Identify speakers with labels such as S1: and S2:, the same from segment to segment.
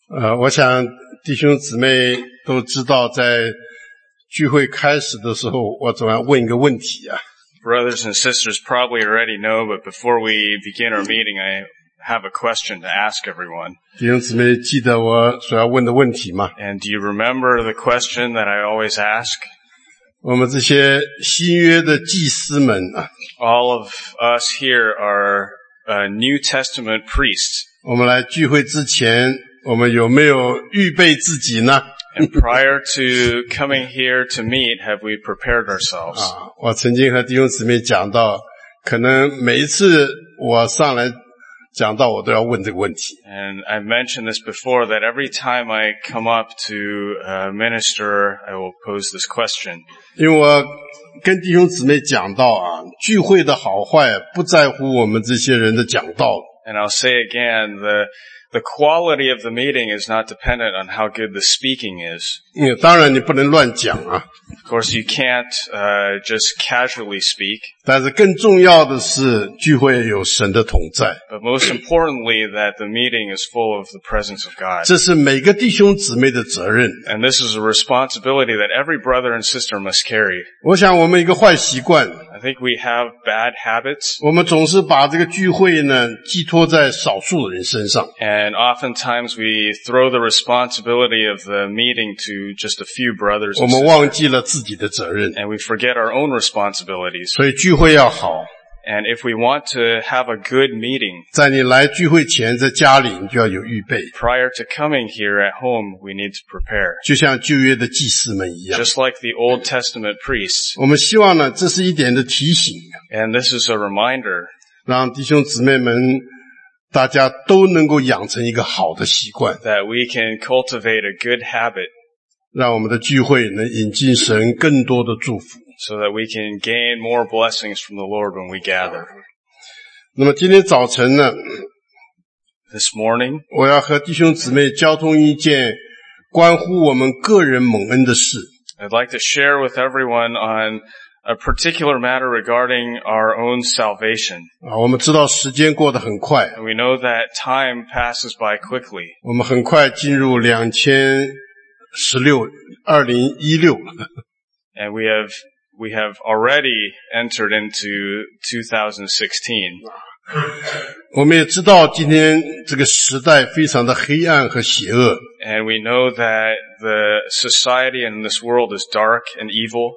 S1: 我想弟兄姊妹都知道，在聚会开始的时候，我总要问一个问题啊。
S2: Brothers and sisters probably already know, but before we begin our meeting, I have a question to ask everyone.
S1: 弟兄姊妹记得我所要问的问题吗？
S2: And do you remember the question that I always ask?
S1: 我们这些新约的祭司们啊，
S2: All of us here are New Testament priests.
S1: 我们来聚会之前，我们有没有预备自己呢？
S2: And prior to coming here to meet, have we prepared ourselves?
S1: 我曾经和弟兄姊妹讲到，可能每一次我上来讲到，我都要问这个问题。
S2: And I mentioned this before, that every time I come up to minister, I will pose this question.
S1: 因为我跟弟兄姊妹讲到啊，聚会的好坏不在乎我们这些人的讲道。
S2: And I'll say again, the quality of the meeting is not dependent on how good the speaking is.
S1: 当然你不能乱讲啊。
S2: Of course, you can't just casually speak.
S1: 但是更重要的是，聚会有神的同在。
S2: But most importantly, that the meeting is full of the presence of God.
S1: 这是每个弟兄姊妹的责任。
S2: And this is a responsibility that every brother and sister must carry.
S1: 我想我们一个坏习惯，
S2: I think we have bad habits.
S1: 我们总是把这个聚会呢寄托在少数人身上。
S2: And oftentimes we throw the responsibility of the meeting to just a few brothers
S1: 我
S2: and
S1: 们
S2: sisters.
S1: 忘记了自己的责任，
S2: And we forget our own responsibilities.
S1: 所以聚会要好。
S2: And if we want to have a good meeting,
S1: 在你来聚会前，在家里你就要有预备，
S2: prior to coming here at home, we need to prepare.
S1: 就像旧约的祭司们一样。
S2: Just like the Old Testament priests.
S1: 我们希望呢，这是一点的提醒，
S2: And this is a reminder
S1: 让弟兄姊妹们大家都能够养成一个好的习惯，
S2: that we can cultivate a good habit
S1: 让我们的聚会能引进神更多的祝福。
S2: so that we can gain more blessings from the Lord when we gather.
S1: 那么今天早晨呢，
S2: This morning,
S1: 我要和弟兄姊妹交通一件关乎我们个人蒙恩的事。
S2: I'd like to share with everyone on a particular matter regarding our own salvation.
S1: 我们知道时间过得很快，
S2: And we know that time passes by quickly.
S1: 我们很快进入2016了。
S2: And we have already entered into 2016.
S1: 我们也知道今天这个时代非常的黑暗和邪恶，
S2: And we know that the society in this world is dark and evil.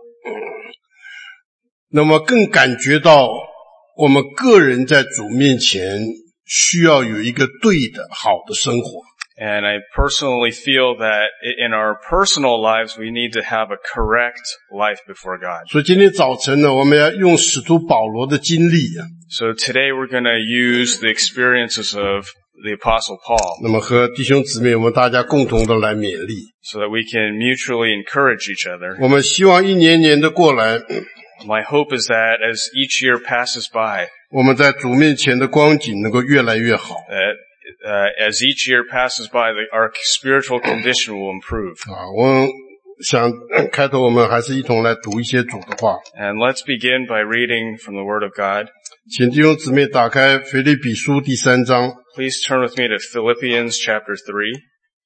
S1: 那么更感觉到我们个人在主面前需要有一个对的好的生活。
S2: And I personally feel that in our personal lives, we need to have a correct life before God.
S1: 所以今天早晨呢，我们要用使徒保罗的经历啊，
S2: So today we're going to use the experiences of the Apostle Paul
S1: 那么和弟兄姊妹我们大家共同的来勉励。
S2: so that we can mutually encourage each other.
S1: 我们希望一年年的过来，
S2: My hope is that as each year passes by,
S1: 我们在主面前的光景能够越来越好。
S2: that as each year passes by, our spiritual condition will improve.
S1: 我想开头我们还是一同来读一些主的话。
S2: And let's begin by reading from the Word of God.
S1: 请弟兄姊妹打开腓立比书第3章。
S2: Please turn with me to Philippians chapter 3.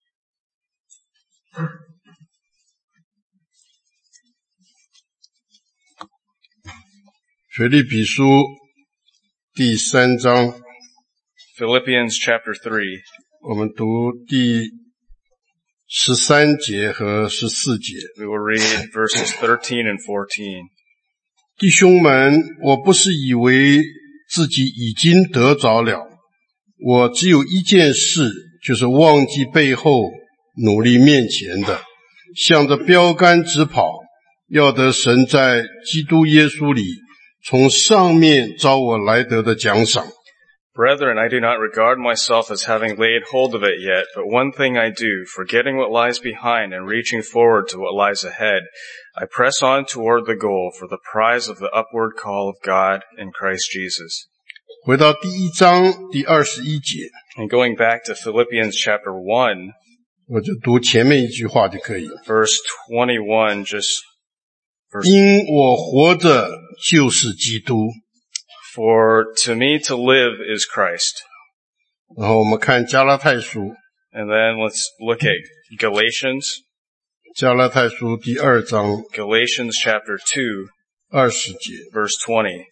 S1: 腓立比书第3章，
S2: Philippians chapter 3.
S1: 我们读第13节和14节。
S2: We will read verses 13 and 14.
S1: 弟兄们，我不是以为自己已经得着了，我只有一件事，就是忘记背后，努力面前的，向着标杆直跑，要得神在基督耶稣里从上面召我来得的奖赏。
S2: Brethren, I do not regard myself as having laid hold of it yet, but one thing I do, forgetting what lies behind and reaching forward to what lies ahead, I press on toward the goal for the prize of the upward call of God in Christ Jesus.
S1: 回到第1章第21节，
S2: And going back to Philippians chapter 1,
S1: 我就读前面一句话就可以了。
S2: verse 21, just verse,
S1: 因我活着就是基督。
S2: For to me to live is Christ.
S1: 然后我们看加拉太书，
S2: And then let's look at Galatians.
S1: 加拉太书第2章
S2: Galatians chapter 2,
S1: 20节，
S2: verse 20.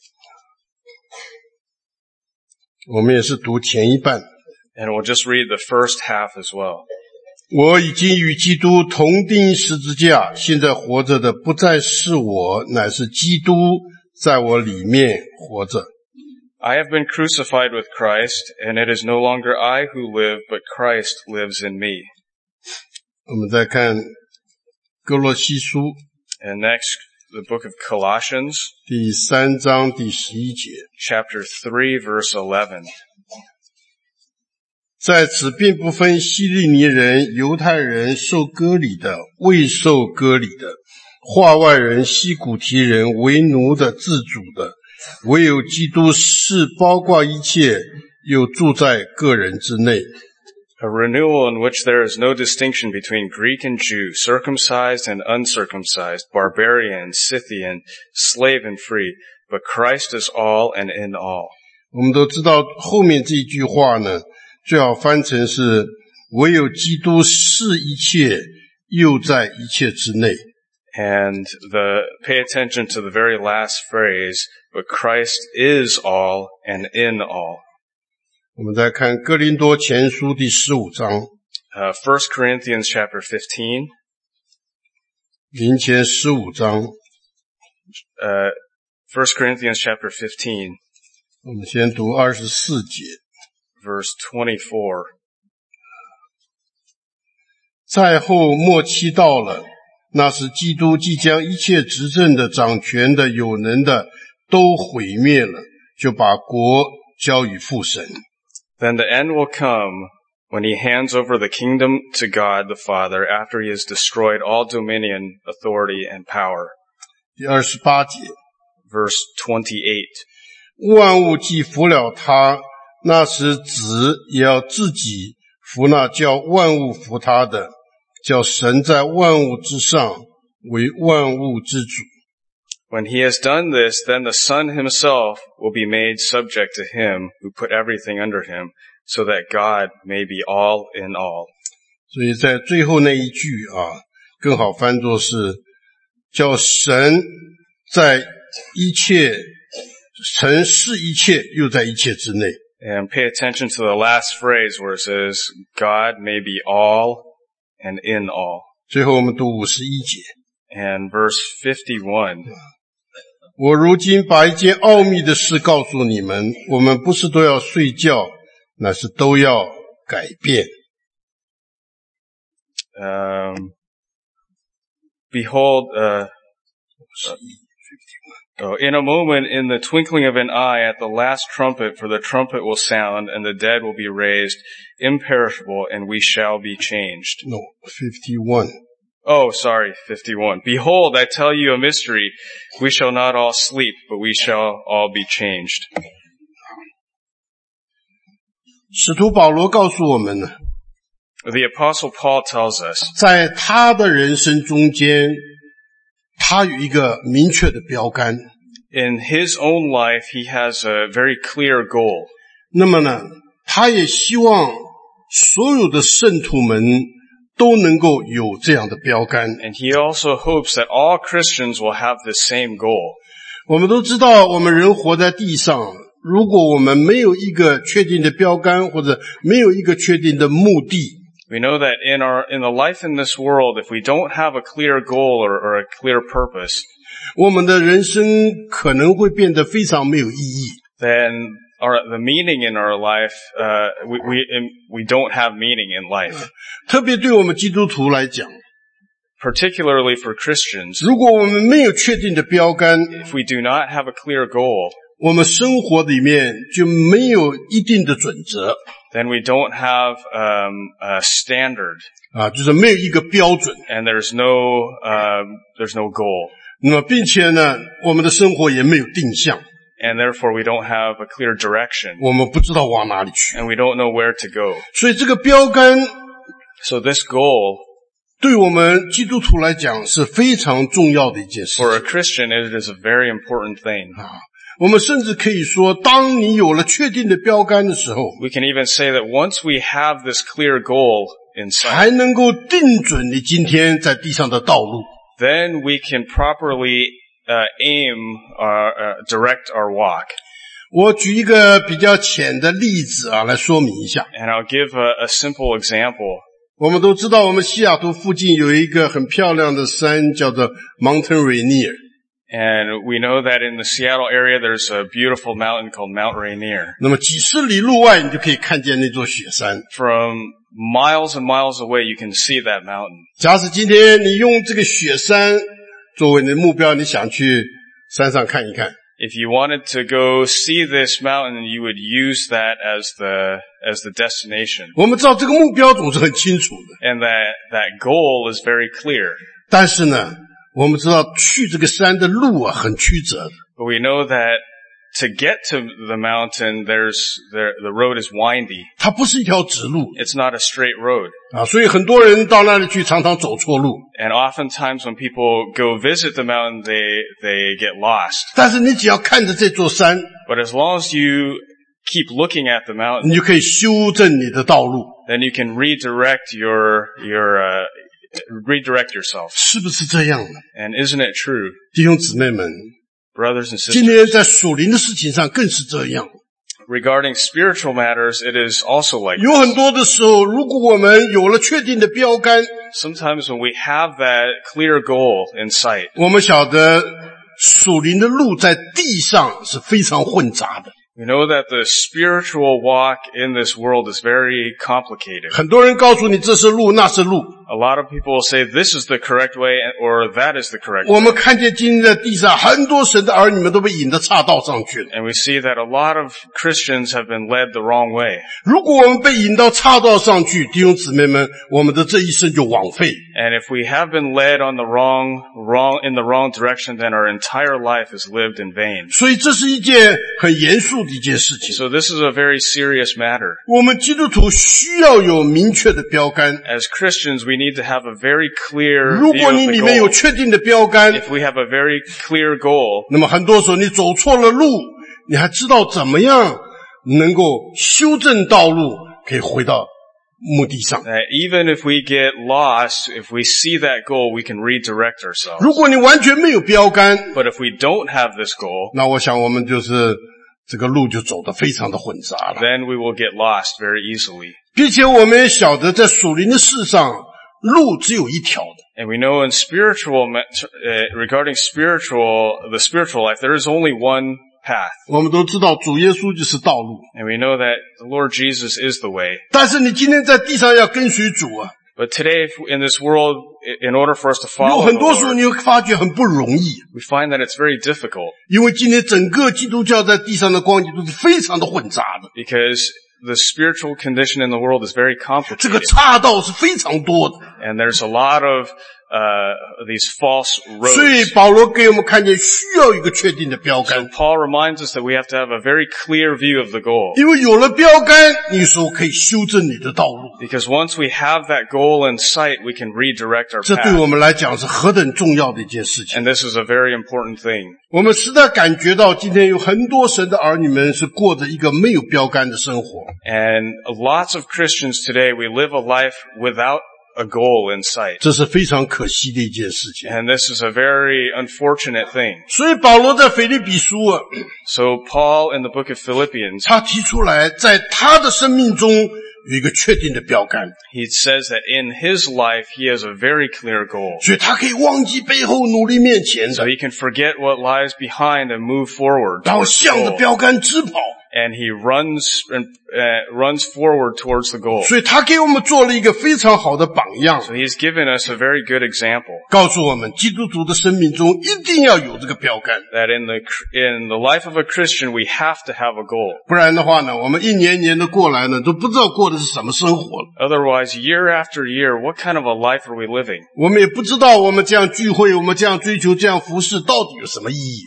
S1: 我们也是读前一半。
S2: And we'll just read the first half as well.
S1: 我已经与基督同钉十字架，现在活着的不再是我，乃是基督在我里面活着。
S2: I have been crucified with Christ, and it is no longer I who live, but Christ lives in me.
S1: 我们再看哥罗西书
S2: And next, the book of Colossians,
S1: 第3章第11节，
S2: chapter 3, verse 11.
S1: 在此并不分希利尼人、犹太人、受割礼的、未受割礼的、化外人、希古提人、为奴的、自主的，唯有基督是包括一切，又住在个人之内。
S2: A renewal in which there is no distinction between Greek and Jew, circumcised and uncircumcised, barbarian, Scythian, slave and free, but Christ is all and in all.
S1: 我们都知道后面这一句话呢，最好翻成是唯有基督是一切，又在一切之内。
S2: And pay attention to the very last phrase, but Christ is all and in all.
S1: 我们再看哥林多前书第15章
S2: 1 Corinthians chapter 15,
S1: 林前15章，
S2: 1 Corinthians chapter 15,
S1: 我们先读24节。
S2: verse 24.
S1: 在后末期到了，那时基督即将一切执政的、掌权的、有能的都毁灭了，就把国交与父神。
S2: Then the end will come when he hands over the kingdom to God the Father after he has destroyed all dominion, authority, and power.
S1: 第28节，
S2: Verse 28.
S1: 万物既服了他，那时子也要自己服那叫万物服他的，叫神在万物之上为万物之主。
S2: When he has done this, then the Son himself will be made subject to him who put everything under him, so that God may be all in all.
S1: 所以在最后那一句更好翻作是叫神在一切，神是一切，又在一切之内。
S2: And pay attention to the last phrase where it says, God may be all and in all.
S1: 最后我们读51节。
S2: And verse 51.
S1: 我如今把一件奥秘的事告诉你们，我们不是都要睡觉，乃是都要改变。
S2: Behold, in a moment, in the twinkling of an eye, at the last trumpet, for the trumpet will sound, and the dead will be raised, imperishable, and we shall be changed.
S1: No, 51.
S2: Oh, sorry, 51. Behold, I tell you a mystery. We shall not all sleep, but we shall all be changed.
S1: 使徒保罗告诉我们呢，
S2: The Apostle Paul tells us
S1: 在他的人生中间，他有一个明确的标杆。
S2: in his own life, he has a very clear goal.
S1: 那么呢，他也希望所有的圣徒们都能够有这样的标杆。
S2: And he also hopes that all Christians will have the same goal.
S1: 我们都知道，我们人活在地上，如果我们没有一个确定的标杆，或者没有一个确定的目的，
S2: We know that in the life in this world, if we don't have a clear goal or a clear purpose,
S1: 我们的人生可能会变得非常没有意义。
S2: then the meaning in our life, we don't have meaning in life.
S1: 特别对我们基督徒来讲，
S2: Particularly for Christians,
S1: 如果我们没有确定的标杆，
S2: if we do not have a clear goal,
S1: 我们生活里面就没有一定的准则
S2: then we don't have a standard,
S1: 就是没有一个标准。
S2: and there's no goal,
S1: 那么并且呢，我们的生活也没有定向，
S2: and therefore we don't have a clear direction,
S1: 我们不知道往哪里去。
S2: and we don't know where to go.
S1: 所以这个标杆
S2: So this goal,
S1: 对我们基督徒来讲是非常重要的一件事
S2: for a
S1: 情。
S2: Christian, it is a very important thing.
S1: 我们甚至可以说，当你有了确定的标杆的时候，
S2: We can even say that once we have this clear goal in sight,
S1: 才能够定准你今天在地上的道路。
S2: then we can properly direct our walk.
S1: 我举一个比较浅的例子来说明一下。
S2: And I'll give a simple example.
S1: 我们都知道，我们西雅图附近有一个很漂亮的山，叫做 Mountain Rainier。
S2: And we know that in the Seattle area there's a beautiful mountain called Mount Rainier.
S1: 那么几十里路外，你就可以看见那座雪山。
S2: From miles and miles away, you can see that mountain.
S1: 假使今天你用这个雪山作为你的目标，你想去山上看一看，
S2: If you wanted to go see this mountain, you would use that as the destination.
S1: 我们知道这个目标总是很清楚的，
S2: And that goal is very clear.
S1: 但是呢，我们知道去这个山的路很曲折的。
S2: But we know that to get to the mountain, the road is windy.
S1: 它不是一条直路
S2: It's not a straight road.
S1: 所以很多人到那里去常常走错路。
S2: And oftentimes when people go visit the mountain, they get lost.
S1: 但是你只要看着这座山，
S2: But as long as you keep looking at the mountain,
S1: 你就可以修正你的道路，
S2: then you can redirect yourself.
S1: 是不是这样呢？
S2: And isn't it true,
S1: 弟兄姊妹们，
S2: brothers and
S1: 今
S2: sisters?
S1: 天在属灵的事情上更是这样。
S2: Regarding spiritual matters, it is also like
S1: 有很多的时候，如果我们有了确定的标杆，
S2: sometimes when we have that clear goal in sight,
S1: 我们晓得属灵的路在地上是非常混杂的。
S2: we know that the spiritual walk in this world is very complicated.
S1: 很多人告诉你这是路，那是路。
S2: A lot of people will say this is the correct way or that is the correct
S1: 我
S2: way.
S1: 们看见今天在地上很多神的儿女们都被引到岔道上去了。
S2: And we see that a lot of Christians have been led the wrong way.
S1: 如果我们被引到岔道上去，弟兄姊妹们，我们的这一生就枉费。
S2: And if we have been led on the in the wrong direction, then our entire life is lived in vain.
S1: 所以这是一件很严肃的一件事情。
S2: So this is a very serious matter.
S1: 我们基督徒需要有明确的标杆。
S2: As Christians, we need to have a very clear
S1: 如
S2: view
S1: 果
S2: of
S1: 你
S2: the
S1: 里面有
S2: goal.
S1: 确定的标杆，
S2: If we have a very clear goal,
S1: 那么很多时候你走错了路，你还知道怎么样能够修正道路，可以回到目的上。
S2: that even if we get lost, if we see that goal, we can redirect ourselves.
S1: 如果你完全没有标杆，
S2: But if we don't have this goal,
S1: 那我想我们就是这个路就走得非常的混杂了。
S2: then we will get lost very easily.
S1: 并且我们也晓得，在属灵的事上，路只有一条的。
S2: And we know in regarding the spiritual life, there is only one path.
S1: 我们都知道主耶稣就是道路，
S2: And we know that the Lord Jesus is the way.
S1: 但是你今天在地上要跟随主
S2: But today, in this world, in order for us to
S1: 有
S2: follow
S1: 很
S2: the
S1: 多时候
S2: Lord,
S1: 你会发觉很不容易，
S2: we find that it's very difficult
S1: 因为今天整个基督教在地上的光景都是非常的混杂的，
S2: because the spiritual condition in the world is very
S1: 这个
S2: complicated.
S1: 岔道是非常多的。
S2: And there's a lot of these false
S1: 所以
S2: roads.
S1: 保罗给我们看见需要一个确定的标
S2: So
S1: 杆，
S2: Paul reminds us that we have to have a very clear view of the goal.
S1: 因为有了标杆，你说可以修正你的道路，
S2: Because once we have that goal in sight, we can redirect our
S1: 这对我
S2: path.
S1: 们来讲是何等重要的一件事情。
S2: And this is a very important thing.
S1: 我们实在感觉到今天有很多神的儿女们是过着一个没有标杆的生活，
S2: And lots of Christians today, we live a life without a goal in sight.
S1: 这是非常可惜的一件事情。
S2: And this is a very unfortunate thing.
S1: 所以保罗在腓立比书
S2: So Paul in the book of Philippians,
S1: 他提出来，在他的生命中有一个确定的标杆，
S2: he says that in his life, he has a very clear goal.
S1: 所以他可以忘记背后努力面前
S2: So
S1: 的，
S2: he can forget what lies behind and move forward
S1: 然后
S2: towards
S1: 向
S2: the
S1: 着
S2: goal.
S1: 标杆直跑。
S2: And he runs forward towards the goal.
S1: 所以他给我们做了一个非常好的榜样，
S2: So he's given us a very good example
S1: 告诉我们基督徒的生命中一定要有这个标杆，
S2: that in the life of a Christian, we have to have a goal.
S1: 不然的话呢，我们一年年的过来呢，都不知道过的是什么生活了。
S2: Otherwise, year after year, what kind of a life are we living?
S1: 我们也不知道我们这样聚会，我们这样追求，这样服侍到底有什么意义。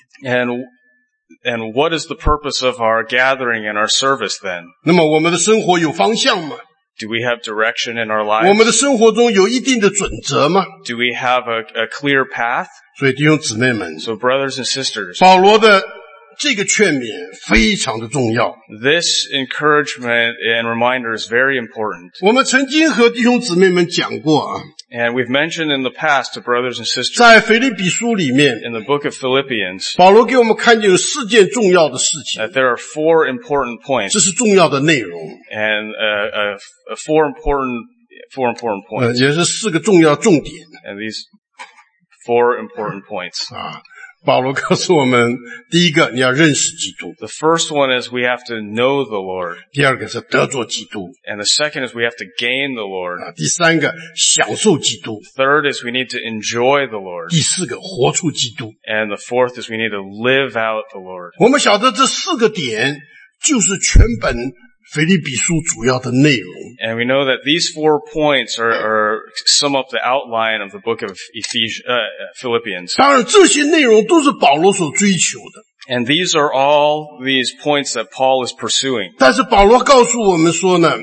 S2: And what is the purpose of our gathering and our service then?
S1: 那么我们的生活有方向吗？
S2: Do we have direction in our
S1: 我们
S2: lives?
S1: 的生活中有一定的准则吗？
S2: Do we have a clear path?
S1: 所以弟兄姊妹们，
S2: So brothers and sisters,
S1: 保罗的这个劝勉非常的重要。
S2: This encouragement and reminder is very important.
S1: 我们曾经和弟兄姊妹们讲过啊，
S2: And we've mentioned in the past to brothers and sisters
S1: 在腓立比书里面，
S2: in the book of Philippians
S1: 保罗给我们看见有4件重要的事情，
S2: that there are 4 important
S1: 这
S2: points
S1: 是重要的内容，
S2: and four important points.
S1: 也是4个重要重点
S2: And these 4 important points.
S1: 啊。保罗告诉我们，第一个你要认识基督，
S2: The first one is we have to know the Lord.
S1: 第二个是得着基督，
S2: And the second is we have to gain the Lord.
S1: 第三个享受基督，
S2: Third is we need to enjoy the Lord.
S1: 第4个活出基督。
S2: And the fourth is we need to live out the Lord.
S1: 我们晓得这4个点就是全本腓立比书主要的内容。
S2: And we know that these 4 points are sum up the outline of the book of Philippians.
S1: 当然这些内容都是保罗所追求的，
S2: And these are all these points that Paul is pursuing.
S1: 但是保罗告诉我们说呢，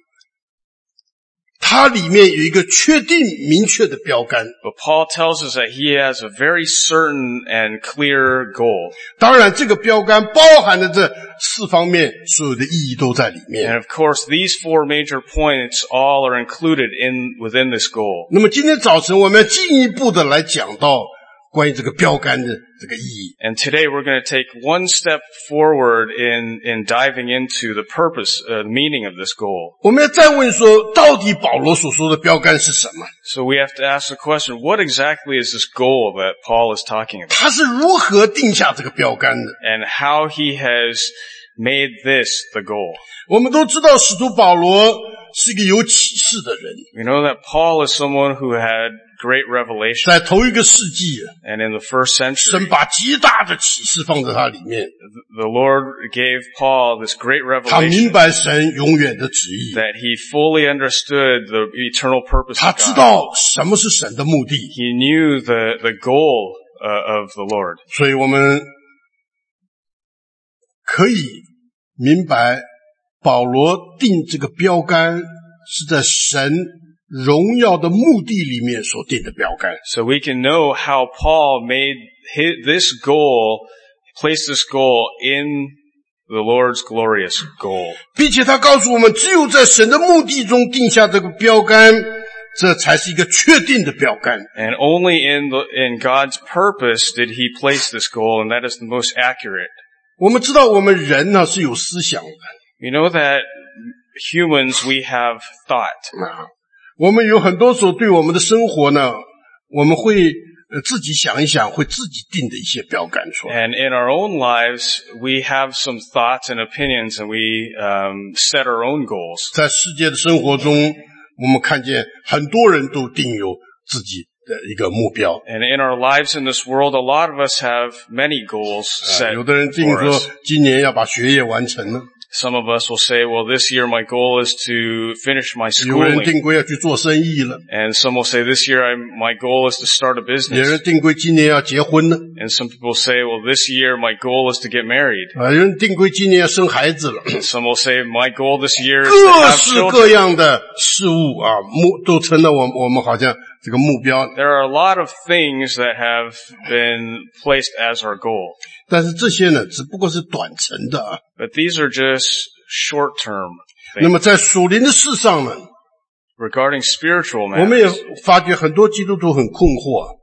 S1: 它里面有一个确定明确的标杆。
S2: But Paul tells us that he has a very certain and clear goal.
S1: 当然这个标杆包含了这4方面所有的意义都在里
S2: And
S1: 面。
S2: of course, these 4 major points all are included within this goal.
S1: 那么今天早晨我们要进一步的来讲到关于这个标杆的这个意义。
S2: And today we're going to take one step forward in diving into the purpose, meaning of this goal.
S1: 我们要再问说，到底保罗所说的标杆是什么？
S2: So we have to ask the question, what exactly is this goal that Paul is talking about?
S1: 他是如何定下这个标杆的？
S2: And how he has made this the goal.
S1: 我们都知道使徒保罗是一个有启示的人，
S2: We know that Paul is someone who had great revelation.
S1: 在头一个世纪，
S2: And in the first
S1: 神
S2: century,
S1: 把极大的启示放在他里面，
S2: the Lord gave Paul this great
S1: 他明
S2: revelation
S1: 白神永远的旨意，
S2: that he fully understood the eternal purpose
S1: 他
S2: of
S1: 知
S2: God.
S1: 道什么是神的目的，
S2: He knew the goal of the Lord.
S1: 所以我们可以明白保罗定这个标杆是在神荣耀的目的里面所定的标杆。
S2: So we can know how Paul made this goal, placed this goal in the Lord's glorious goal.
S1: 并且他告诉我们，只有在神的目的中定下这个标杆，这才是一个确定的标杆。
S2: And only in God's purpose did he place this goal, and that is the most accurate.
S1: 我们知道我们人呢是有思想的，
S2: You know that humans, we have thought.
S1: 我们有很多时候对我们的生活呢，我们会自己想一想，会自己定的一些标杆出来。
S2: And in our own lives, we have some thoughts and opinions, and we set our own goals.
S1: 在世界的生活中，我们看见很多人都定有自己的一个目标。
S2: And in our lives in this world, a lot of us have many goals set
S1: 有的人定
S2: for
S1: 说
S2: us.
S1: 今年要把学业完成了，
S2: Some of us will say, well, this year my goal is to finish my
S1: 有人
S2: schooling.
S1: 定规要去做生意了，
S2: And some will say, this year my goal is to start a
S1: 有
S2: business.
S1: 人定规今年要结婚了，
S2: And some people say, well, this year my goal is to get married.
S1: 有人定规今年要生孩子了，
S2: Some will say, my goal this year is to
S1: 各
S2: have
S1: 式各
S2: children.
S1: 样的事物啊，都成了我们好像这个目标。
S2: There are a lot of things that have been placed as our goal.
S1: 但是这些呢，只不过是短程的啊。
S2: But these are just short-term
S1: 那
S2: things.
S1: 么在属灵的事上呢，
S2: Regarding spiritual
S1: 我们也
S2: matters,
S1: 发觉很多基督徒很困惑。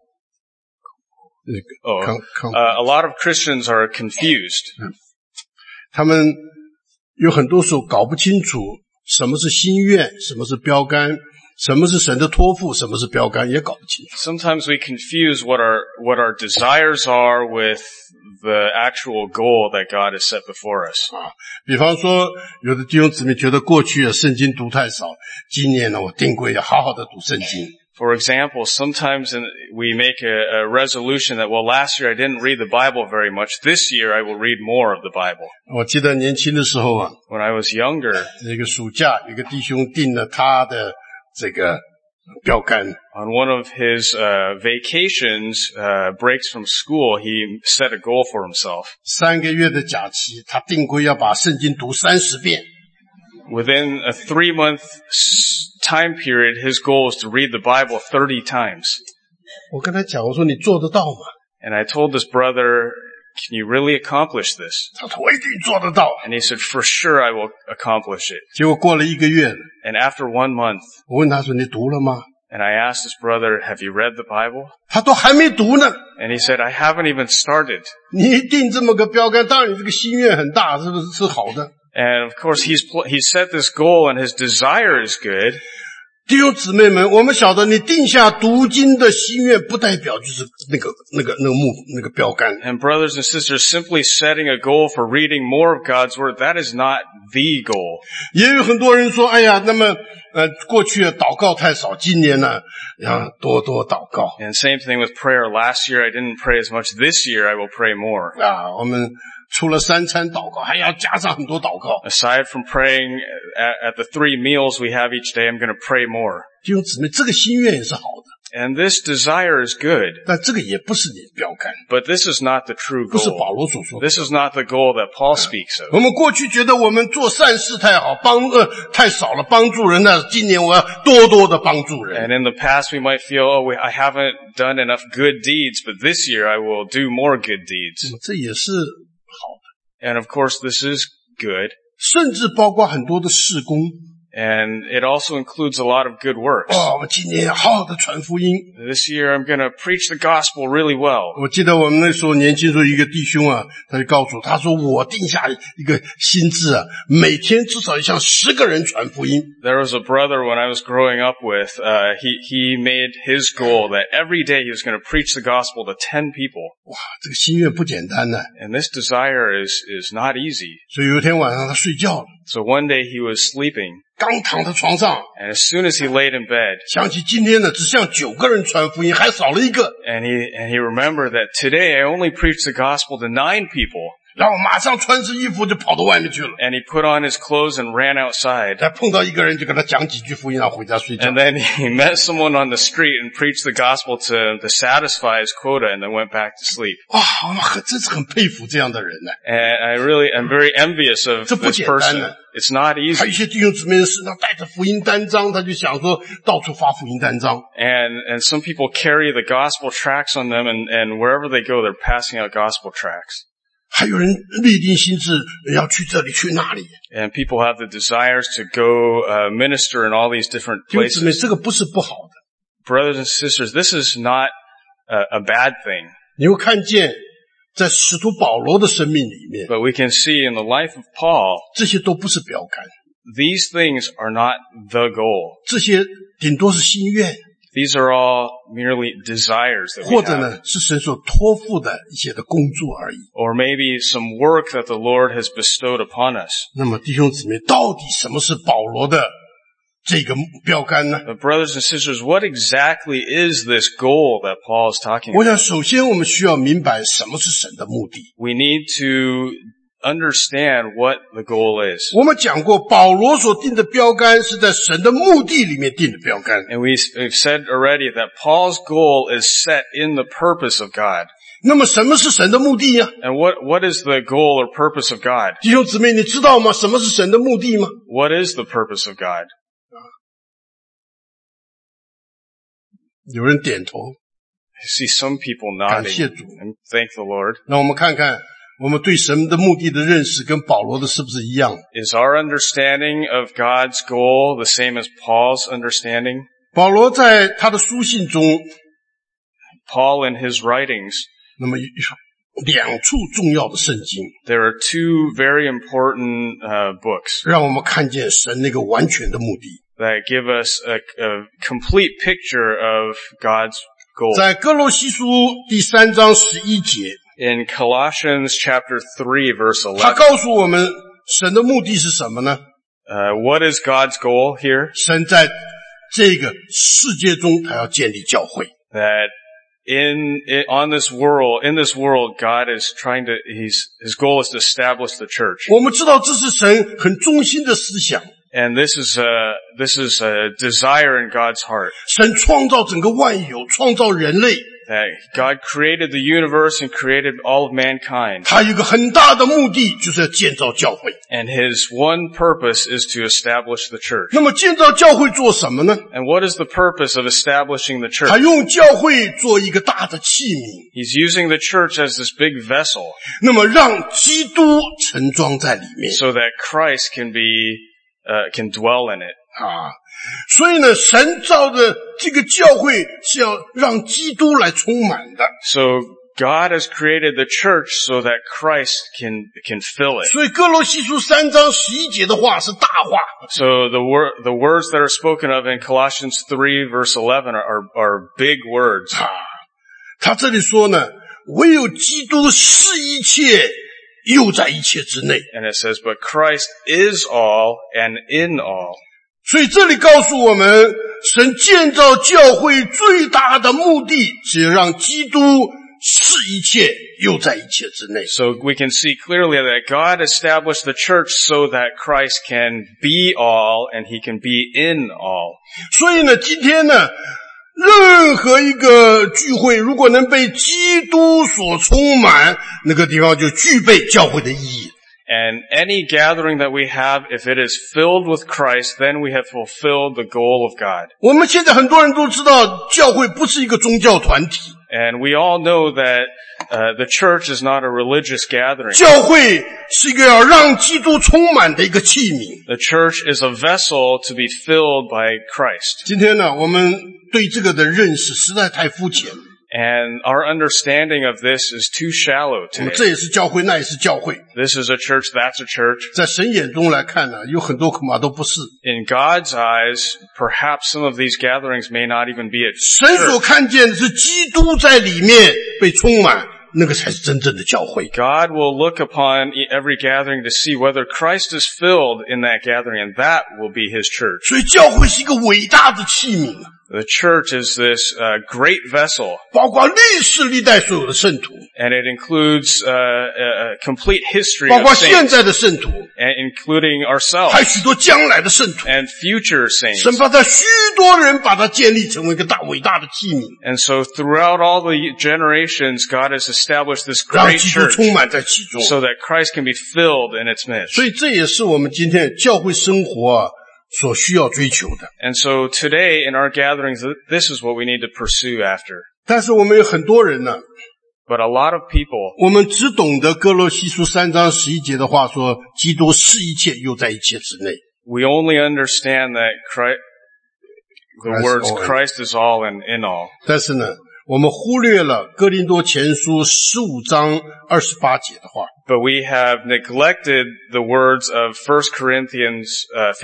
S2: a lot of Christians are confused.
S1: 他们有很多时候搞不清楚什么是心愿，什么是标杆，什么是神的托付，什么是标杆，也搞不清楚。
S2: Sometimes we confuse what our desires are with the actual goal that God has set before us.
S1: 比方说，有的弟兄姊妹觉得过去圣经读太少，今年呢，我定规要好好的读圣经。
S2: For example, sometimes we make a resolution that, well, last year I didn't read the Bible very much. This year I will read more of the Bible.
S1: 我记得年轻的时候啊，
S2: When I was younger,
S1: 那个暑假，有个弟兄定了他的这个标杆，
S2: on one of his vacations, breaks from school, he set a goal for himself.
S1: 3个月的假期，他定规要把圣经读30遍。
S2: Within a 3-month time period, his goal was to read the Bible 30 times.
S1: 我跟他讲，我说你做得到吗？
S2: And I told this brother, can you really accomplish this?
S1: 他说我一定做得到。
S2: And he said, for sure I will accomplish it.
S1: 结果过了1个月了，
S2: And after 1 month,
S1: 我问他说你读了吗？
S2: and I asked his brother, have you read the Bible?
S1: 他都还没读呢。
S2: And he said, I haven't even started.
S1: 你定这么个标杆，当然你这个心愿很大，是不是是好的？
S2: And of course, he set this goal and his desire is good.
S1: 弟兄姊妹们，我们晓得你定下读经的心愿，不代表就是那个标杆。
S2: And brothers and sisters, simply setting a goal for reading more of God's Word, that is not the goal.
S1: 也有很多人说，哎呀，那么过去祷告太少，今年呢要多多祷告。
S2: And same thing with prayer. Last year I didn't pray as much. This year I will pray more.
S1: 啊，我们除了3餐祷告，还要加上很多祷告。
S2: Aside from praying at the 3 meals we have each day, I'm going to pray more.
S1: 弟兄姊妹，这个心愿也是好的，
S2: And this desire is good,
S1: 但这个也不是你的标杆，
S2: but this is not the true
S1: 不是保
S2: goal.
S1: 罗所说的。
S2: This is not the goal that Paul speaks of.
S1: 我们过去觉得我们做善事太好，太少了，帮助人呢。今年我要多多的帮助人。
S2: And in the past we might feel, I haven't done enough good deeds, but this year I will do more good deeds.
S1: 这也是好的，
S2: And of course this is good.
S1: 甚至包括很多的事工。
S2: And it also includes a lot of good works.
S1: 我今年要好好的传福音。
S2: This year I'm going to preach the gospel really well.
S1: 我记得我们那时候年轻时候，一个弟兄啊，他就告诉我，他说我定下一个心志啊，每天至少要向10个人传福音。
S2: There was a brother when I was growing up with, he made his goal that every day he was going to preach the gospel to 10 people.
S1: 哇，这个心愿不简单呢。
S2: And this desire is not easy.
S1: 所以有一天晚上他睡觉了，
S2: So one day he was sleeping,
S1: 刚躺在床上，
S2: and as soon as he laid in bed,
S1: 想起今天呢只向9个人传福音，还少了一个，
S2: and he remembered that today I only preached the gospel to 9 people.
S1: 然后马上穿上衣服就跑到外面去了。
S2: And he put on his clothes and ran outside.
S1: 再碰到一个人就跟他讲几句福音，然后回家睡觉。
S2: And then he met someone on the street and preached the gospel to satisfy his quota and then went back to sleep.
S1: 哇，我们真是很佩服这样的人呢。
S2: And I'm very envious of
S1: 这不
S2: this
S1: 简单
S2: person.
S1: 呢。
S2: It's not
S1: 还有一
S2: easy.
S1: 些弟兄姊妹身上带着福音单张，他就想说到处发福音单张。
S2: And some people carry the gospel tracts on them and wherever they go, they're passing out gospel tracts.
S1: 还有人立定心志要去这里去那里。
S2: And people have the desires to go minister in all these different
S1: 弟兄姊妹，
S2: places.
S1: 这个不是不好的。
S2: Brothers and sisters, this is not a bad thing.
S1: 你会看见在使徒保罗的生命里面，
S2: But we can see in the life of Paul,
S1: 这些都不是标杆，
S2: these things are not the goal.
S1: 这些顶多是心愿，
S2: These are all merely desires that we
S1: 或者
S2: have.
S1: 呢是神所托付的一些的工作而已。
S2: Or maybe some work that the Lord has bestowed upon us.
S1: 那么弟兄姊妹，到底什么是保罗的这个标杆呢？
S2: But brothers and sisters, what exactly is this goal that Paul is talking
S1: 我
S2: about?
S1: 想首先我们需要明白什么是神的目的。
S2: We need to understand what the goal is.
S1: 我们讲过，保罗所定的标杆是在神的目的里面定的标杆。
S2: And we've said already that Paul's goal is set in the purpose of God.
S1: 那么什么是神的目的呀？
S2: And what is the goal or purpose of God?
S1: 弟兄姊妹，你知道吗？什么是神的目的吗？
S2: What is the purpose of God?
S1: 有人点头。
S2: I see some people
S1: 感谢
S2: nodding
S1: 主。
S2: and thank the Lord.
S1: 让我们看看我们对神的目的的认识跟保罗的是不是一样？
S2: Is our understanding of God's goal the same as Paul's understanding?
S1: 保罗在他的书信中，
S2: Paul in his writings,
S1: 那么2处重要的圣经，
S2: there are 2 very important books
S1: 让我们看见神那个完全的目的。
S2: that give us a complete picture of God's goal.
S1: 在哥罗西书第3章11节，
S2: In Colossians chapter 3 verse
S1: 他
S2: 11,
S1: 告诉我们神的目的是什么呢？
S2: what is God's goal here?
S1: 神在这个世界中他要建立教会。
S2: That in this world, God is trying to, his goal is to establish the church.
S1: 我们知道这是神很中心的思想。
S2: And this is a desire in God's heart.
S1: 神创造整个万有，创造人类，
S2: that God created the universe and created all of mankind.
S1: 他有一个很大的目的，就是要建造教会。
S2: And his one purpose is to establish the church.
S1: 那么建造教会做什么呢？
S2: And what is the purpose of establishing the
S1: 他
S2: church?
S1: 用教会做一个大的器皿，
S2: He's using the church as this big vessel
S1: 那么让基督盛装在里面
S2: so that Christ can dwell in it.
S1: 啊。所以呢，神造的这个教会是要让基督来充满的。
S2: So God has created the church so that Christ can fill it.
S1: 所以哥罗西书3章11节的话是大话。
S2: So the words that are spoken of in Colossians 3 verse 11 are big words.
S1: 他这里说呢，唯有基督是一切，又在一切之内。
S2: And it says, but Christ is all and in all.
S1: 所以这里告诉我们，神建造教会最大的目的是要让基督是一切，又在一切之内。
S2: So we can see clearly that God established the church so that Christ can be all and he can be in all.
S1: 所以呢，今天呢，任何一个聚会如果能被基督所充满，那个地方就具备教会的意义。
S2: And any gathering that we have, if it is filled with Christ, then we have fulfilled the goal of God.
S1: 我们现在很多人都知道，教会不是一个宗教团体，
S2: And we all know that the church is not a religious gathering.
S1: 教会是一个要让基督充满的一个器皿。
S2: The church is a vessel to be filled by Christ.
S1: 今天呢，我们对这个的认识实在太肤浅了。
S2: And our understanding of this is too shallow
S1: 我们
S2: today.
S1: 这也是教会，那也是教会。
S2: This is a church, that's a church.
S1: 在神眼中来看呢，有很多恐怕都不是。
S2: In God's eyes, perhaps some of these gatherings may not even be a
S1: 神所
S2: church.
S1: 看见的是基督在里面被充满，那个才是真正的教会。
S2: God will look upon every gathering to see whether Christ is filled in that gathering, and that will be his church.
S1: 所以教会是一个伟大的器皿，
S2: The church is this great vessel,
S1: 包括历世历代所有的圣徒，
S2: and it includes a complete history
S1: 包
S2: of
S1: 括现
S2: saints,
S1: 在的圣徒，
S2: and including
S1: 还有
S2: ourselves
S1: 许多将来的圣徒。
S2: and future saints.
S1: 神把他许多人把他建立成为一个大伟大的器皿，
S2: And so throughout all the generations, God has established this
S1: 让
S2: great
S1: 基督
S2: church
S1: 充满在其中。
S2: so that Christ can be filled in its midst.
S1: 所以这也是我们今天教会生活所需要追求的。
S2: And so today in our gatherings, this is what we need to pursue after.
S1: 但是我们有很多人呢，
S2: But a lot of people,
S1: 我们只懂得哥罗西书3章11节的话说，基督是一切，又在一切之内。
S2: we only understand that the
S1: Christ
S2: words
S1: all in.
S2: Christ is all and in all.
S1: 但是呢，我们忽略了哥林多前书15章28节的话。
S2: But we have neglected the words of 1 Corinthians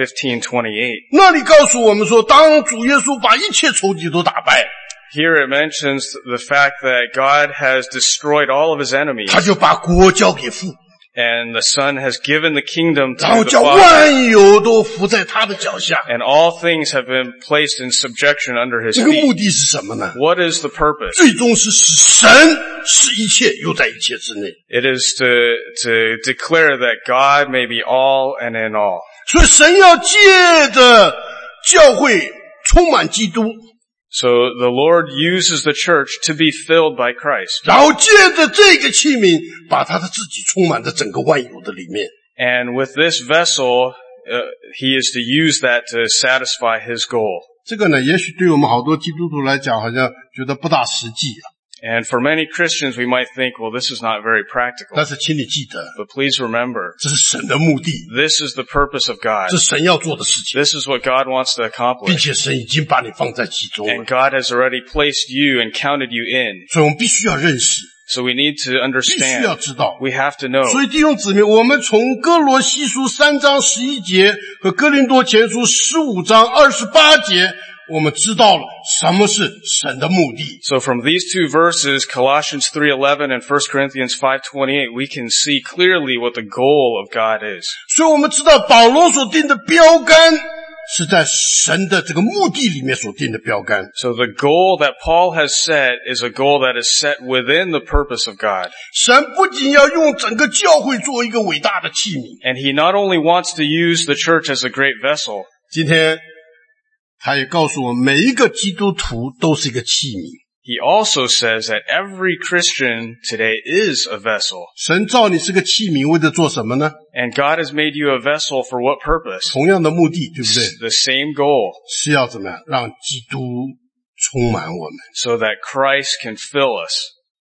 S2: 15:28.
S1: 那里告诉我们说，当主耶稣把一切仇敌都打败，
S2: Here it mentions the fact that God has destroyed all of his enemies,
S1: 他就把国交给父，
S2: and the Son has given the kingdom
S1: 然后
S2: to the
S1: 叫
S2: Father,
S1: 万有都服在他的脚下。
S2: and all things have been placed in subjection under his
S1: 这个目
S2: feet.
S1: 的是什么呢？
S2: What is the purpose?
S1: 最终是使神是一切，又在一切之内。
S2: It is to declare that God may be all and in all.
S1: 所以神要借着教会充满基督，
S2: So the Lord uses the church to be filled by Christ.
S1: 然后借着这个器皿，把他的自己充满在整个万有的里面。
S2: And with this vessel, he is to use that to satisfy his goal.
S1: 这个呢，也许对我们好多基督徒来讲，好像觉得不大实际啊。
S2: And for many Christians, we might think, well, this is not very practical.
S1: 但是请你记得，
S2: But please remember,
S1: 这是神的目的，
S2: this is the purpose of God.
S1: 这是神要做的事情，
S2: This is what God wants to
S1: 并
S2: accomplish.
S1: 且神已经把你放在其中
S2: And
S1: 了。
S2: God has already placed you and counted you in.
S1: 所以我们必须要认识，
S2: So we need to
S1: 必须要
S2: understand.
S1: 知道。
S2: We have to know.
S1: 所以弟兄姊妹，我们从哥罗西书3章11节和哥林多前书15章28节，我们知道了什么是神的目的。
S2: So from these two verses, Colossians 3:11 and 1 Corinthians 5:28, we can see clearly what the goal of God is.
S1: 所以我们知道保罗所定的标杆是在神的这个目的里面所定的标杆。
S2: So the goal that Paul has set is a goal that is set within the purpose of God.
S1: 神不仅要用整个教会做一个伟大的器皿，
S2: And he not only wants to use the church as a great vessel,
S1: 今天他也告诉我们，每一个基督徒都是一个器皿。
S2: he also says that every Christian today is a vessel.
S1: 神造你是个器皿，为了做什么呢？
S2: And God has made you a vessel for what purpose?
S1: 同样的目的，对不对？
S2: The same goal,
S1: 是要怎么样？让基督充满我们。
S2: so that Christ can fill us.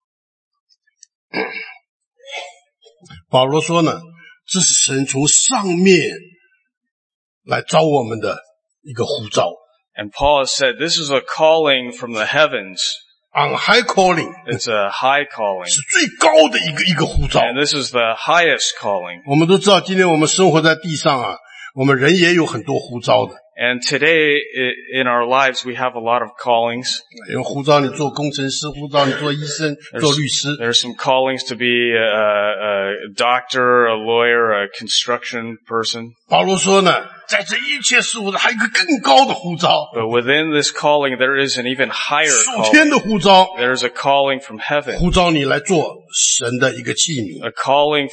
S1: 保罗说呢，这是神从上面来招我们的一个呼召。
S2: And Paul has said, this is a calling from the heavens.
S1: On high calling
S2: It's a high calling.
S1: 是最高的一个呼召。
S2: And this is the highest calling.
S1: 我们都知道，今天我们生活在地上啊，我们人也有很多呼召的。
S2: And today, in our lives, we have a lot of callings.
S1: 有呼召你做工程师，呼召你做医生，做律师。
S2: There's some callings to be a doctor, a lawyer, a construction person.
S1: 保罗说呢，在这一切事物的还有一个更高的呼召，
S2: But within this calling, there is an even higher
S1: 属天
S2: calling.
S1: 的呼召，
S2: There's a calling from heaven.
S1: 呼召你来做神的一个器皿。
S2: A calling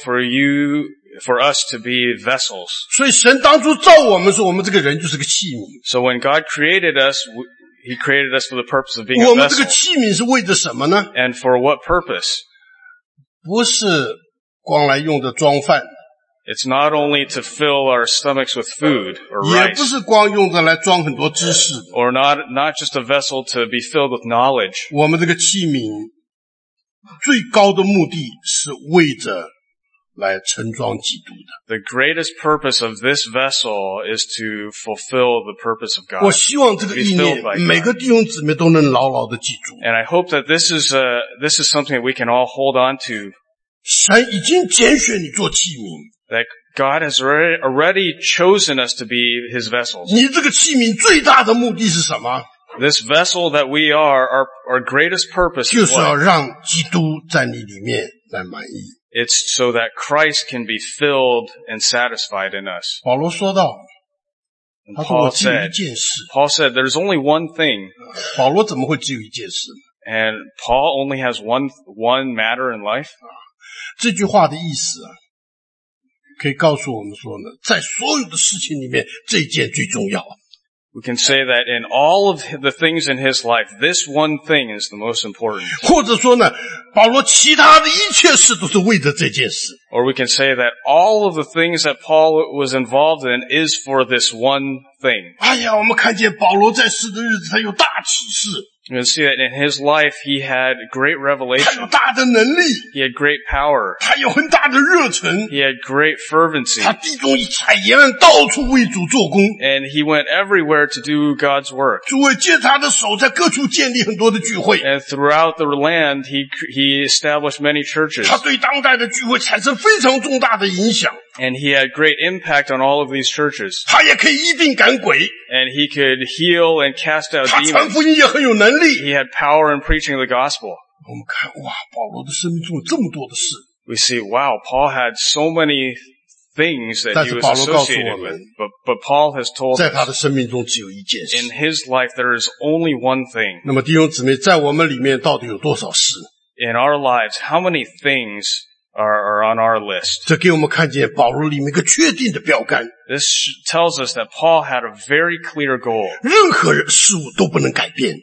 S2: for us to be vessels.
S1: 所以神当初造我们说，我们这个人就是个器皿。
S2: So when God created us, He created us for the purpose of being
S1: 我
S2: a
S1: 们这个
S2: vessel.
S1: 器皿是为着什么呢？
S2: And for what purpose?
S1: 不是光来用着装饭，
S2: It's not only to fill our stomachs with food or
S1: 也不
S2: rice,
S1: 是光用着来装很多知识。
S2: or not just a vessel to be filled with knowledge.
S1: 我们这个器皿最高的目的是为着来盛装基督的。
S2: The greatest purpose of this vessel is to fulfill the purpose of
S1: 我
S2: God.
S1: 希望这个意念每个弟兄姊妹都能牢牢的记住。
S2: And I hope that this is something that we can all hold on to,
S1: 神已经拣选你做器皿，
S2: that God has already chosen us to be His vessels.
S1: 你这个器皿最大的目的是什么？
S2: This vessel that we are, our greatest purpose
S1: 就
S2: is
S1: 是要
S2: what?
S1: 让基督在你里面来满意。
S2: It's so that Christ can be filled and satisfied in us.
S1: 保罗说到，
S2: And
S1: 他说我
S2: Paul
S1: 只有一
S2: said,
S1: 件事。
S2: Paul said, there's only one thing,
S1: 保罗怎么会只有一件事呢？
S2: and Paul only has one matter in life.
S1: 这句话的意思啊，可以告诉我们说呢，在所有的事情里面，这一件最重要。
S2: We can say that in all of the things in his life, this one thing is the most important.
S1: 或者说呢，保罗其他的一切事都是为着这件事。
S2: Or we can say that all of the things that Paul was involved in is for this one thing.
S1: 哎呀，我们看见保罗在世的日子，他有大启示，
S2: You can see that in his life, he had great
S1: 他有
S2: revelation.
S1: 大的能力，
S2: He had great power.
S1: 他有很大的热忱，
S2: He had great fervency.
S1: 他地中海沿岸到处为主做工。
S2: And he went everywhere to do God's work.
S1: 诸位借他的手，在各处建立很多的聚会。
S2: And throughout the land, he established many churches.
S1: 他对当代的聚会产生非常重大的影响。
S2: And he had great impact on all of these churches.
S1: 他也可以医病赶鬼，
S2: And he could heal and cast out
S1: 他传
S2: demons.
S1: 福音也很有能力。
S2: He had power in preaching the gospel.
S1: 我们看，哇，保罗的生命中有这么多的事。
S2: We see, wow, Paul had so many things that he was
S1: 但是保罗告诉
S2: associated
S1: 我们，
S2: with. But Paul has told
S1: 在他
S2: us,
S1: 的生命中只有一件
S2: in
S1: 事。
S2: his life there is only one thing.
S1: 那么弟兄姊妹，在我们里面到底有多少事？
S2: In our lives, how many things are on our list?
S1: 这给我们看见保罗里面一个确定的标杆，
S2: This tells us that Paul had a very clear goal.
S1: 任何事物都不能改变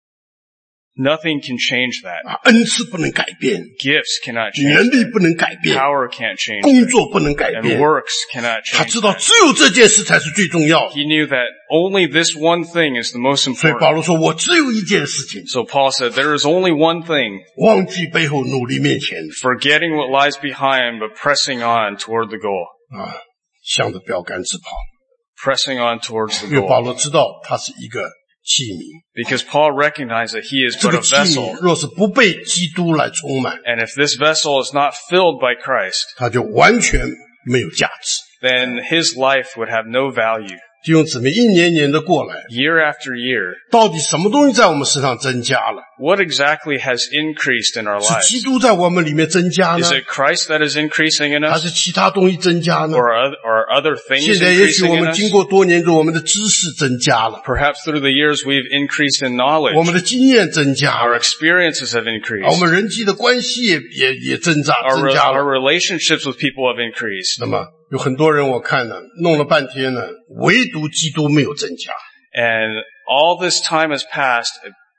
S2: Nothing can change that.
S1: 啊，恩赐不能改变，
S2: Gifts cannot change
S1: 能力
S2: that.
S1: 不能改变，
S2: Power can't change
S1: 工
S2: that.
S1: 作不能改
S2: And
S1: 变。
S2: works cannot
S1: 他
S2: change
S1: 知道
S2: that.
S1: 只有这件事才是最重要的，
S2: He knew that only this one thing is the most
S1: 所以保
S2: important.
S1: 罗说：“我只有一件事情，
S2: So Paul said, there is only one thing,
S1: 忘记背后，努力面前
S2: forgetting what lies behind, but pressing on toward the goal.
S1: 啊，向着标杆直跑。
S2: Pressing on towards the
S1: 因为保
S2: goal.
S1: 罗知道他是一个器皿，
S2: Because Paul recognized that he is
S1: 这
S2: but
S1: 个
S2: a
S1: 器皿
S2: vessel.
S1: 若是不被基督来充满，
S2: And if this vessel is not filled by Christ,
S1: 他就完全没有价值。
S2: then his life would have no value.
S1: 弟兄姊妹，一年年的过来，
S2: Year after year,
S1: 到底什么东西在我们身上增加了？
S2: what exactly has increased in our
S1: 是
S2: lives?
S1: 基督在我们里面增加呢，
S2: Is it Christ that is increasing in
S1: 还
S2: us?
S1: 是其他东西增加呢？
S2: Or other things
S1: 现在也许
S2: increasing
S1: 我
S2: in
S1: 们
S2: us?
S1: 经过多年之后，我们的知识增加了，
S2: Perhaps through the years we've increased in
S1: 我
S2: knowledge.
S1: 们的经验增加
S2: Our
S1: 了，
S2: experiences have
S1: 我
S2: increased.
S1: 们人际的关系也增加
S2: Our
S1: 了。
S2: relationships with people have increased.
S1: 那么有很多人我看呢，弄了半天呢，唯独基督没有增加。
S2: And all this time has passed,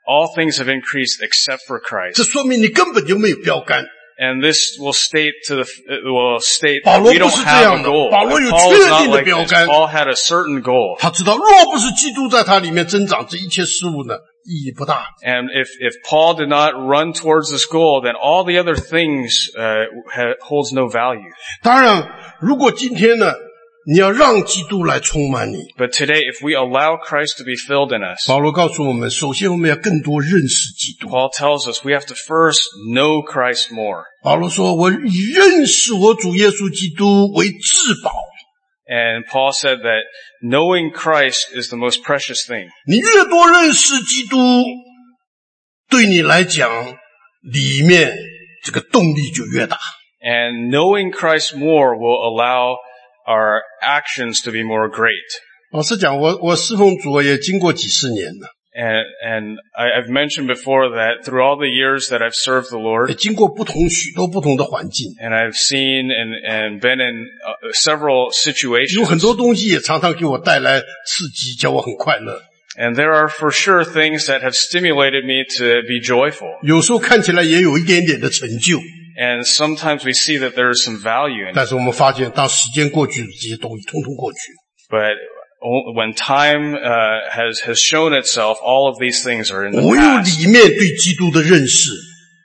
S2: all things have increased except for
S1: 这
S2: Christ.
S1: 说明你根本就没有标杆。
S2: And this will state that
S1: 保罗
S2: we
S1: 不
S2: don't
S1: 是这
S2: have
S1: 样
S2: a
S1: 的，
S2: goal.
S1: 保罗有
S2: Paul is
S1: 确
S2: not
S1: 定的
S2: like
S1: 标
S2: this.
S1: 杆。
S2: Paul had a certain goal.
S1: 他知道，若不是基督在他里面增长，这一切事物呢，意义不大。
S2: And if Paul did not run towards this goal, then all the other things holds no value.
S1: 当然，如果今天呢，你要让基督来充满你，
S2: But today, if we allow Christ to be filled in us,
S1: 保罗告诉我们，首先我们要更多认识基督。
S2: Paul tells us we have to first know Christ more.
S1: 保罗说：“我以认识我主耶稣基督为至宝。
S2: And Paul said that knowing Christ is the most precious thing.
S1: 你越多认识基督，对你来讲，里面这个动力就越大。
S2: And knowing Christ more will allow our actions to be more great.
S1: 老实讲，我侍奉主也经过几十年了，
S2: And I've mentioned before that through all the years that I've served the
S1: 也
S2: Lord,
S1: 经过许多不同的环境，
S2: and I've seen and been in several
S1: 有
S2: situations,
S1: 很多东西也常常给我带来刺激，叫我很快乐。
S2: and there are for sure things that have stimulated me to be joyful.
S1: 有时候看起来也有一点点的成就，
S2: And sometimes we see that there is some value in it.
S1: 但是我们发现，当时间过去，这些东西通通过去。
S2: But when time has shown itself, all of these things are in the
S1: 唯有
S2: past.
S1: 里面对基督的认识，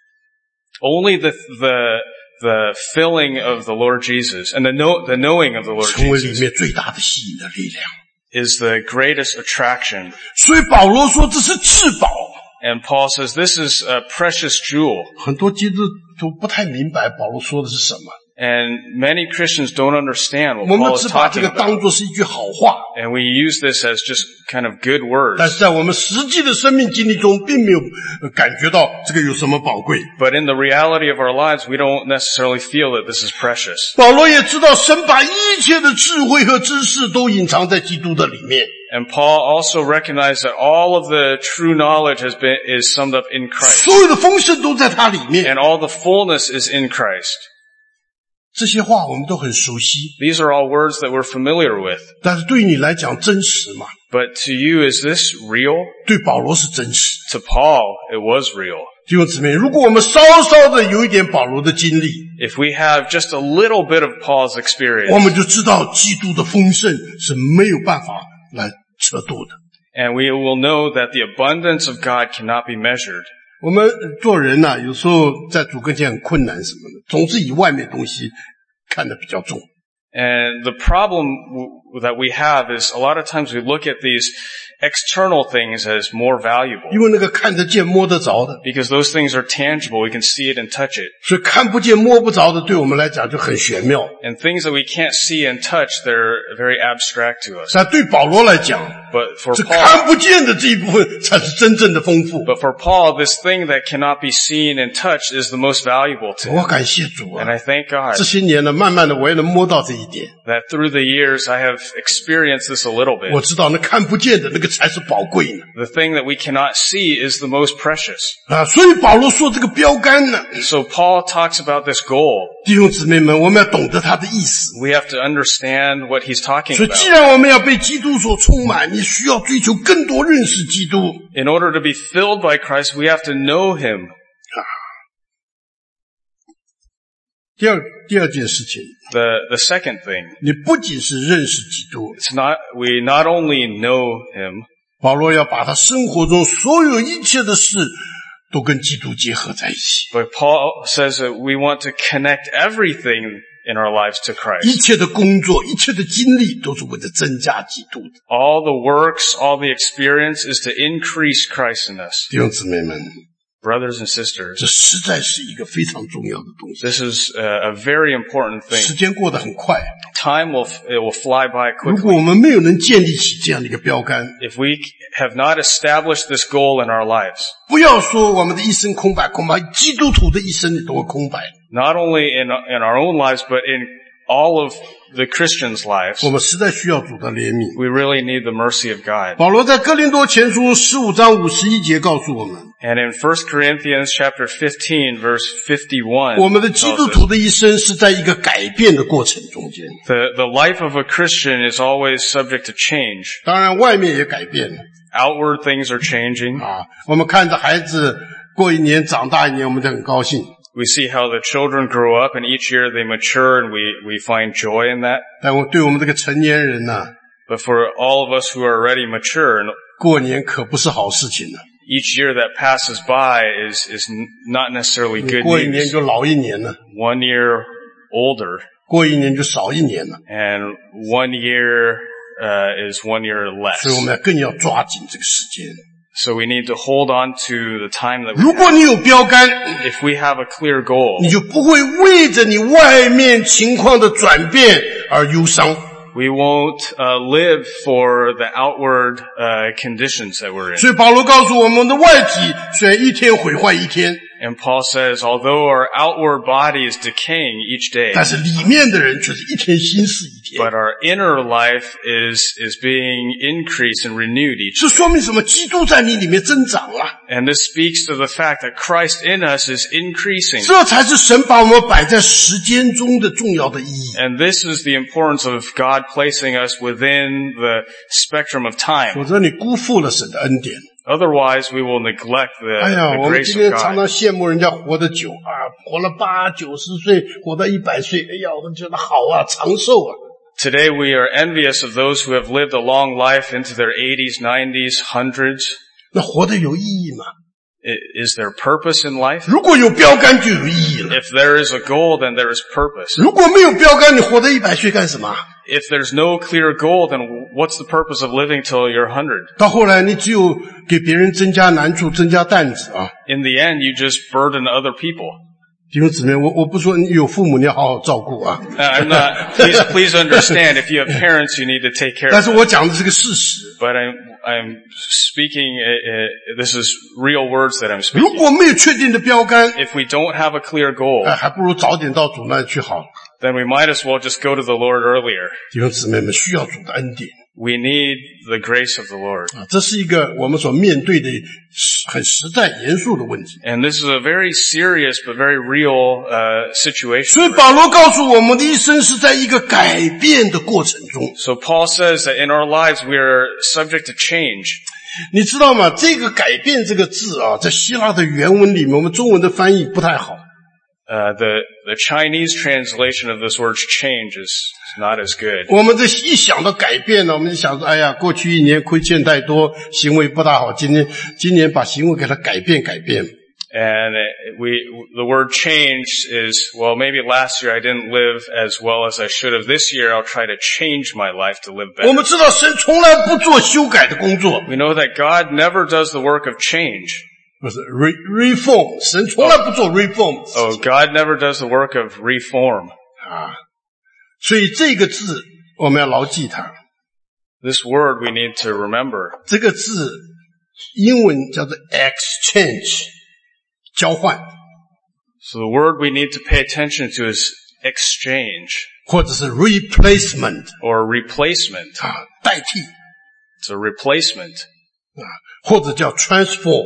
S2: Only the filling of the Lord Jesus and the knowing of the Lord
S1: 成为里
S2: Jesus
S1: 面最大的吸引的力量。
S2: is the greatest attraction.
S1: 所以保罗说这是至宝。
S2: And Paul says this is a precious jewel.
S1: 很多基督徒不太明白保罗说的是什么，
S2: And many Christians don't understand
S1: 我
S2: what
S1: 们
S2: Paul
S1: 只
S2: is
S1: 把这
S2: talking
S1: 个当
S2: about.
S1: 作是一句好话，
S2: And we use this as just kind of good
S1: 但
S2: words.
S1: 是在我们实际的生命经历中，并没有感觉到这个有什么宝贵。
S2: But in the reality of our lives, we don't necessarily feel that this is precious.
S1: 保罗也知道，神把一切的智慧和知识都隐藏在基督的里面。
S2: And Paul also recognized that all of the true knowledge is summed up in Christ.
S1: 所有的丰盛都在他里面。
S2: And all the fullness is in Christ.
S1: 这些话我们都很熟悉，
S2: These are all words that we're familiar with.
S1: 但是对于你来讲真实吗？
S2: But to you, is this real?
S1: 对保罗是真实。
S2: To Paul, it was real.
S1: 弟兄姊妹，如果我们稍稍的有一点保罗的经历，
S2: If we have just a little bit of Paul's
S1: 我
S2: experience,
S1: 们就知道基督的丰盛是没有办法来测度的。
S2: and we will know that the abundance of God cannot be measured.
S1: 我们做人呐、有时候在主跟前很困难什么的，总是以外面东西看得比较重。
S2: And the problem that we have is a lot of times we look at these external things as more valuable
S1: 因为那个看得见摸得着的，
S2: because those things are tangible. We can see it and touch it.
S1: 所以看不见摸不着的对我们来讲就很玄妙。
S2: And things that we can't see and touch, they're very abstract to us.
S1: 但对保罗来讲，
S2: But for
S1: 是
S2: Paul,
S1: 看不见的这一部分才是真正的丰富。
S2: But for Paul, this thing that cannot be seen and touched is the most valuable to
S1: 我
S2: him.
S1: 感谢主
S2: And
S1: 啊！
S2: I thank God
S1: 这些年呢，慢慢的我也能摸到这一点。
S2: that through the years I have experienced this a little
S1: 我
S2: bit.
S1: 知道那看不见的那个才是宝贵呢。
S2: The thing that we cannot see is the most precious.
S1: 啊，所以保罗说这个标杆呢，
S2: So Paul talks about this goal.
S1: 弟兄姊妹们，我们要懂得他的意思。
S2: We have to understand what he's talking
S1: 所以，既
S2: about.
S1: 然我们要被基督所充满，你需要追求更多认识基督。
S2: In order to be filled by Christ, we have to know him.
S1: 第二件事情，
S2: The second thing,
S1: 你不仅是认识基督，
S2: we not only know him,
S1: 保罗要把他生活中所有一切的事都跟基督结合在一起，
S2: but Paul says that we want to connect everything in our lives to
S1: 一
S2: Christ.
S1: 切的工作、一切的经历都是为了增加基督的。
S2: All the works, all the experience is to increase Christ in us.
S1: 弟兄姊妹们，
S2: Brothers and sisters,
S1: 这实在是一个非常重要的东西。
S2: this is a very important
S1: 时
S2: thing.
S1: 间过得很快，
S2: Time will fly by
S1: 如果
S2: quickly.
S1: 我们没有能建立起这样的一个标杆，
S2: If we have not established this goal in our lives,
S1: 不要说我们的一生空白，恐怕基督徒的一生也都会空白。
S2: not only in our own lives, but in all of the Christians' lives,
S1: 我们实在需要主的怜悯。
S2: we really need the mercy of God.
S1: 保罗在哥林多前书15章51节告诉我们，
S2: And in 1 Corinthians chapter 15, verse 51,
S1: 我们的基督
S2: tells us,
S1: 徒的一生是在一个改变的过程中间，
S2: the life of a Christian is always subject to change.
S1: 当然外面也改变了，
S2: Outward things are changing.
S1: 我们看着孩子过一年长大一年，我们就很高兴。
S2: We see how the children grow up, and each year they mature, and we find joy in that.
S1: 但对我们这个成年人呢，
S2: But for all of us who are already mature,
S1: 过年可不是好事情呢。
S2: each year that passes by is not necessarily good
S1: 过一年
S2: news.
S1: 就老一年了，
S2: One year older,
S1: 过一年就少一年了，
S2: and 1 year is 1 year
S1: 所以我
S2: less.
S1: 们更要抓紧这个时间。
S2: So we need to hold on to the time that we
S1: 如果你有标杆，
S2: if we have a clear goal,
S1: 你就不会为着你外面情况的转变而忧伤。
S2: we won't live for the outward conditions that we're in.
S1: 所以保罗告诉我们的外体虽然一天毁坏一天，
S2: And Paul says, although our outward body is decaying each day,
S1: 但是里面的人却是一天新似一天。
S2: but our inner life is being increased and renewed each
S1: 这说明什么？基督在你里面增长了，
S2: And this speaks to the fact that Christ in us is increasing.
S1: 这才是神把我们摆在时间中的重要的意义。
S2: And this is the importance of God placing us within the spectrum of time.
S1: 否则你辜负了神的恩典。
S2: Otherwise, we will neglect
S1: 哎呀，
S2: the
S1: 我们
S2: grace
S1: 今
S2: of
S1: 天常
S2: God.
S1: 常羡慕人家活得久啊，活了80、90岁，活到100岁，哎呀，我们觉得好啊，长寿啊。
S2: Today, we are envious of those who have lived a long life into their 80s, 90s, 100s.
S1: 那活得有意义吗？
S2: Is there purpose in life?
S1: 如果有标杆就有意义了。
S2: If there is a goal, then there is purpose.
S1: 如果没有标杆，你活到100岁干什么？
S2: If there's no clear goal, then what's the purpose of living till you're 100?
S1: 到后来，你只有给别人增加难处、增加担子啊。
S2: In the end, you just burden other people.
S1: 弟兄姊妹，我不说你有父母你要好好照顾啊，
S2: I'm not, please understand, if you have parents, you need to take care
S1: 但
S2: of
S1: 是
S2: them.
S1: 我讲的是个事实。
S2: But I'm speaking, this is real words that I'm
S1: 如
S2: speaking.
S1: 果没有确定的标杆，
S2: If we don't have a clear goal,
S1: 还不如早点到主那里去好。
S2: then we might as well just go to the Lord earlier.
S1: 弟兄姊妹们需要主的恩典
S2: We need the grace of the Lord.
S1: 啊，这是一个我们所面对的很实在严肃的问题。
S2: And this is a very serious but very real
S1: 所
S2: situation.
S1: 以保罗告诉我们的一生是在一个改变的过程中。
S2: So Paul says that in our lives we are subject to change.
S1: 你知道吗？这个改变这个字啊，在希腊的原文里面，我们中文的翻译不太好。
S2: The Chinese translation of this word change is not as good.
S1: 我们这一想到改变呢，我们就想说，哎呀，过去一年亏欠太多，行为不大好，今年把行为给它改变。
S2: And the word change is, well, maybe last year I didn't live as well as I should have. This year I'll try to change my life to live
S1: 我
S2: better.
S1: 们知道神从来不做修改的工作，
S2: We know that God never does the work of change.
S1: 不是 reform， 神从来不做 reform。
S2: Oh, God never does the work of reform.
S1: 啊，所以这个字我们要牢记它。
S2: This word we need to remember.
S1: 这个字英文叫做 exchange， 交换，
S2: So the word we need to pay attention to is exchange
S1: 或者是 replacement
S2: or replacement.
S1: 啊，代替
S2: It's a replacement.
S1: 啊，或者叫 transform，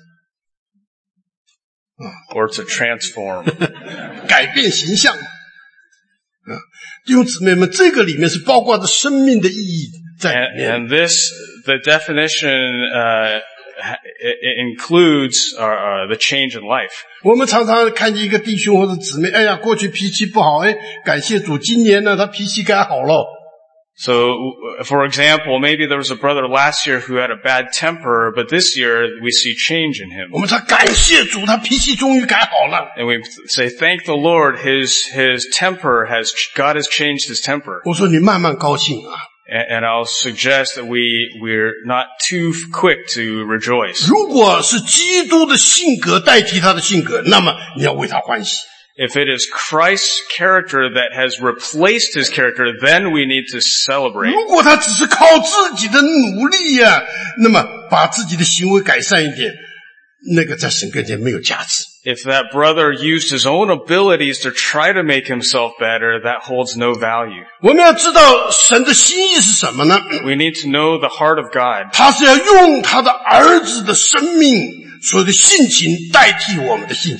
S2: Or to transform.
S1: 改变形象。啊，弟兄姊妹们，这个里面是包括着生命的意义在里面。
S2: And this, the definition, it includes the change in life.
S1: 我们常常看见一个弟兄或者姊妹，哎呀，过去脾气不好，哎，感谢主，今年呢他脾气改好了。
S2: So, for example, maybe there was a brother last year who had a bad temper, but this year we see change in him.
S1: 我们说感谢主，他脾气终于改好了。
S2: And we say, thank the Lord, his temper God has changed his temper.
S1: 我说你慢慢高兴啊，
S2: And I'll suggest that we're not too quick to rejoice.
S1: 如果是基督的性格代替他的性格，那么你要为他欢喜。
S2: If it is Christ's character that has replaced his character, then we need to celebrate.
S1: 如果他只是靠自己的努力呀，那么把自己的行为改善一点，那个在神跟前没有价值。
S2: If that brother used his own abilities to try to make himself better, that holds no value.
S1: 我们要知道神的心意是什么呢？
S2: We need to know the heart of God.
S1: 他是要用他的儿子的生命，所有的性情代替我们的性情。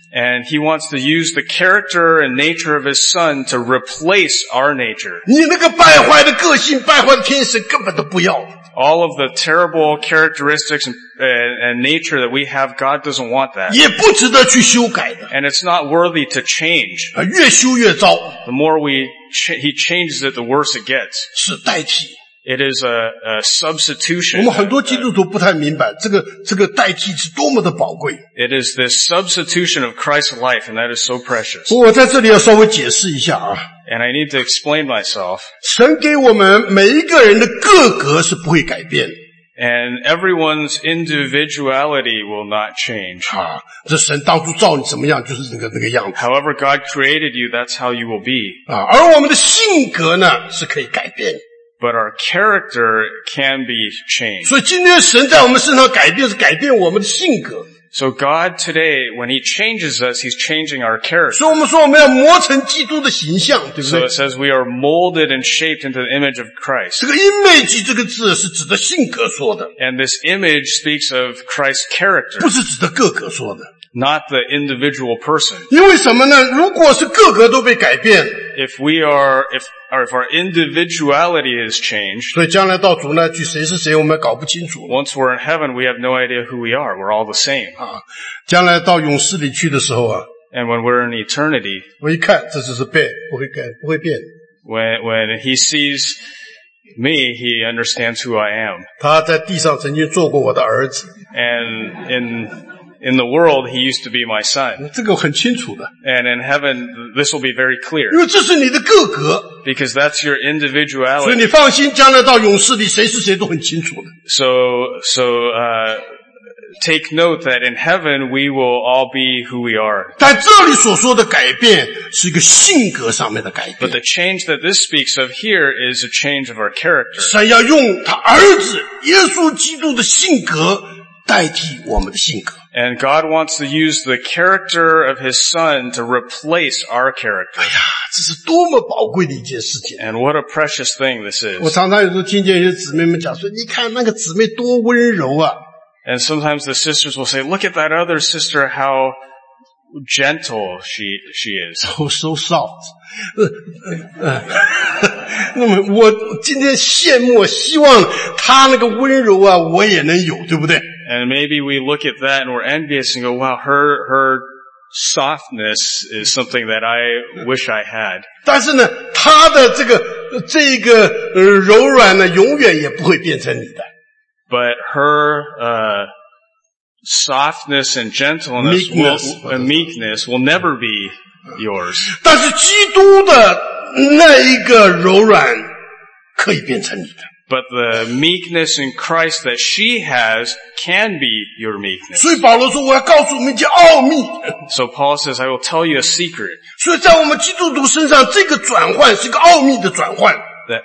S2: And he wants to use the character and nature of his son to replace our nature.
S1: 你那个败坏的个性、败坏的天神根本都不要。
S2: All of the terrible characteristics and nature that we have, God doesn't want that.
S1: 也不值得去修改的。
S2: And it's not worthy to change.
S1: 越修越糟。
S2: The more he changes it, the worse it gets.
S1: 是代替。
S2: It is a
S1: 我
S2: substitution.
S1: 们很多基督徒不太明白，这个代替是多么的宝贵。
S2: It is this substitution of Christ's life, and that is so precious.
S1: 我在这里要稍微解释一下啊，
S2: And I need to explain myself.
S1: 神给我们每一个人的个格是不会改变
S2: And everyone's individuality will not change.
S1: 啊。这神当初造你怎么样，就是那个样子
S2: However God created you, that's how you will be.
S1: 啊。而我们的性格呢是可以改变，
S2: But our character can be changed.
S1: 所以今天神在我们身上改变是改变我们的性格。
S2: So God today, when He changes us, He's changing our character.
S1: 所以我们说我们要磨成基督的形象，对不
S2: So
S1: 对？
S2: it says we are molded and shaped into the image of Christ.
S1: 这个 image 这个字是指的性格说的，
S2: And this image speaks of Christ's character,
S1: 不是指的个格说的。
S2: not the individual person.
S1: 因为什么呢？如果是个格都被改变，
S2: If our individuality is changed,
S1: 所以将来到主那句谁是谁我们搞不清楚
S2: once we're in heaven, we have no idea who we are. We're all the same.
S1: 啊。将来到勇士里去的时候啊，
S2: And when we're in eternity,
S1: 我一看这只是变，不会改，不会变。
S2: when He sees me, He understands who I am.
S1: 他在地上曾经做过我的儿子，
S2: And in the world, He used to be my son.
S1: 这个很清楚的，
S2: And in heaven, this will be very
S1: 因
S2: clear.
S1: 为这是你的个格，
S2: Because that's your
S1: 所以
S2: individuality.
S1: 你放心，将来到勇士里谁是谁都很清楚的。
S2: Take note that in heaven, we will all be who we are.
S1: 但这里所说的改变是一个性格上面的改
S2: But
S1: 变，
S2: the change that this speaks of here is a change of our character.
S1: 神要用他儿子耶稣基督的性格代替我们的性格。
S2: And God wants to use the character of His Son to replace our character.
S1: 哎呀，这是多么宝贵的一件事情！
S2: And what a precious thing this
S1: 我
S2: is.
S1: 常常有时候听见一些姊妹们讲说，你看那个姊妹多温柔啊，
S2: And sometimes the sisters will say, look at that other sister, how gentle she is.
S1: so soft 那么我今天羡慕，希望她那个温柔啊，我也能有，对不对？
S2: And maybe we look at that and we're envious and go, wow, her softness is something that I wish I had.
S1: 但是呢，她的这个柔软呢，永远也不会变成你的。
S2: But her softness and gentleness meekness will never be yours.
S1: 但是基督的那一个柔软可以变成你的。
S2: But the meekness in Christ that she has can be your meekness.
S1: 所以保罗说，我要告诉你们一件奥秘。
S2: So Paul says, I will tell you a secret.
S1: 所以在我们基督徒身上，这个转换是一个奥秘的转换。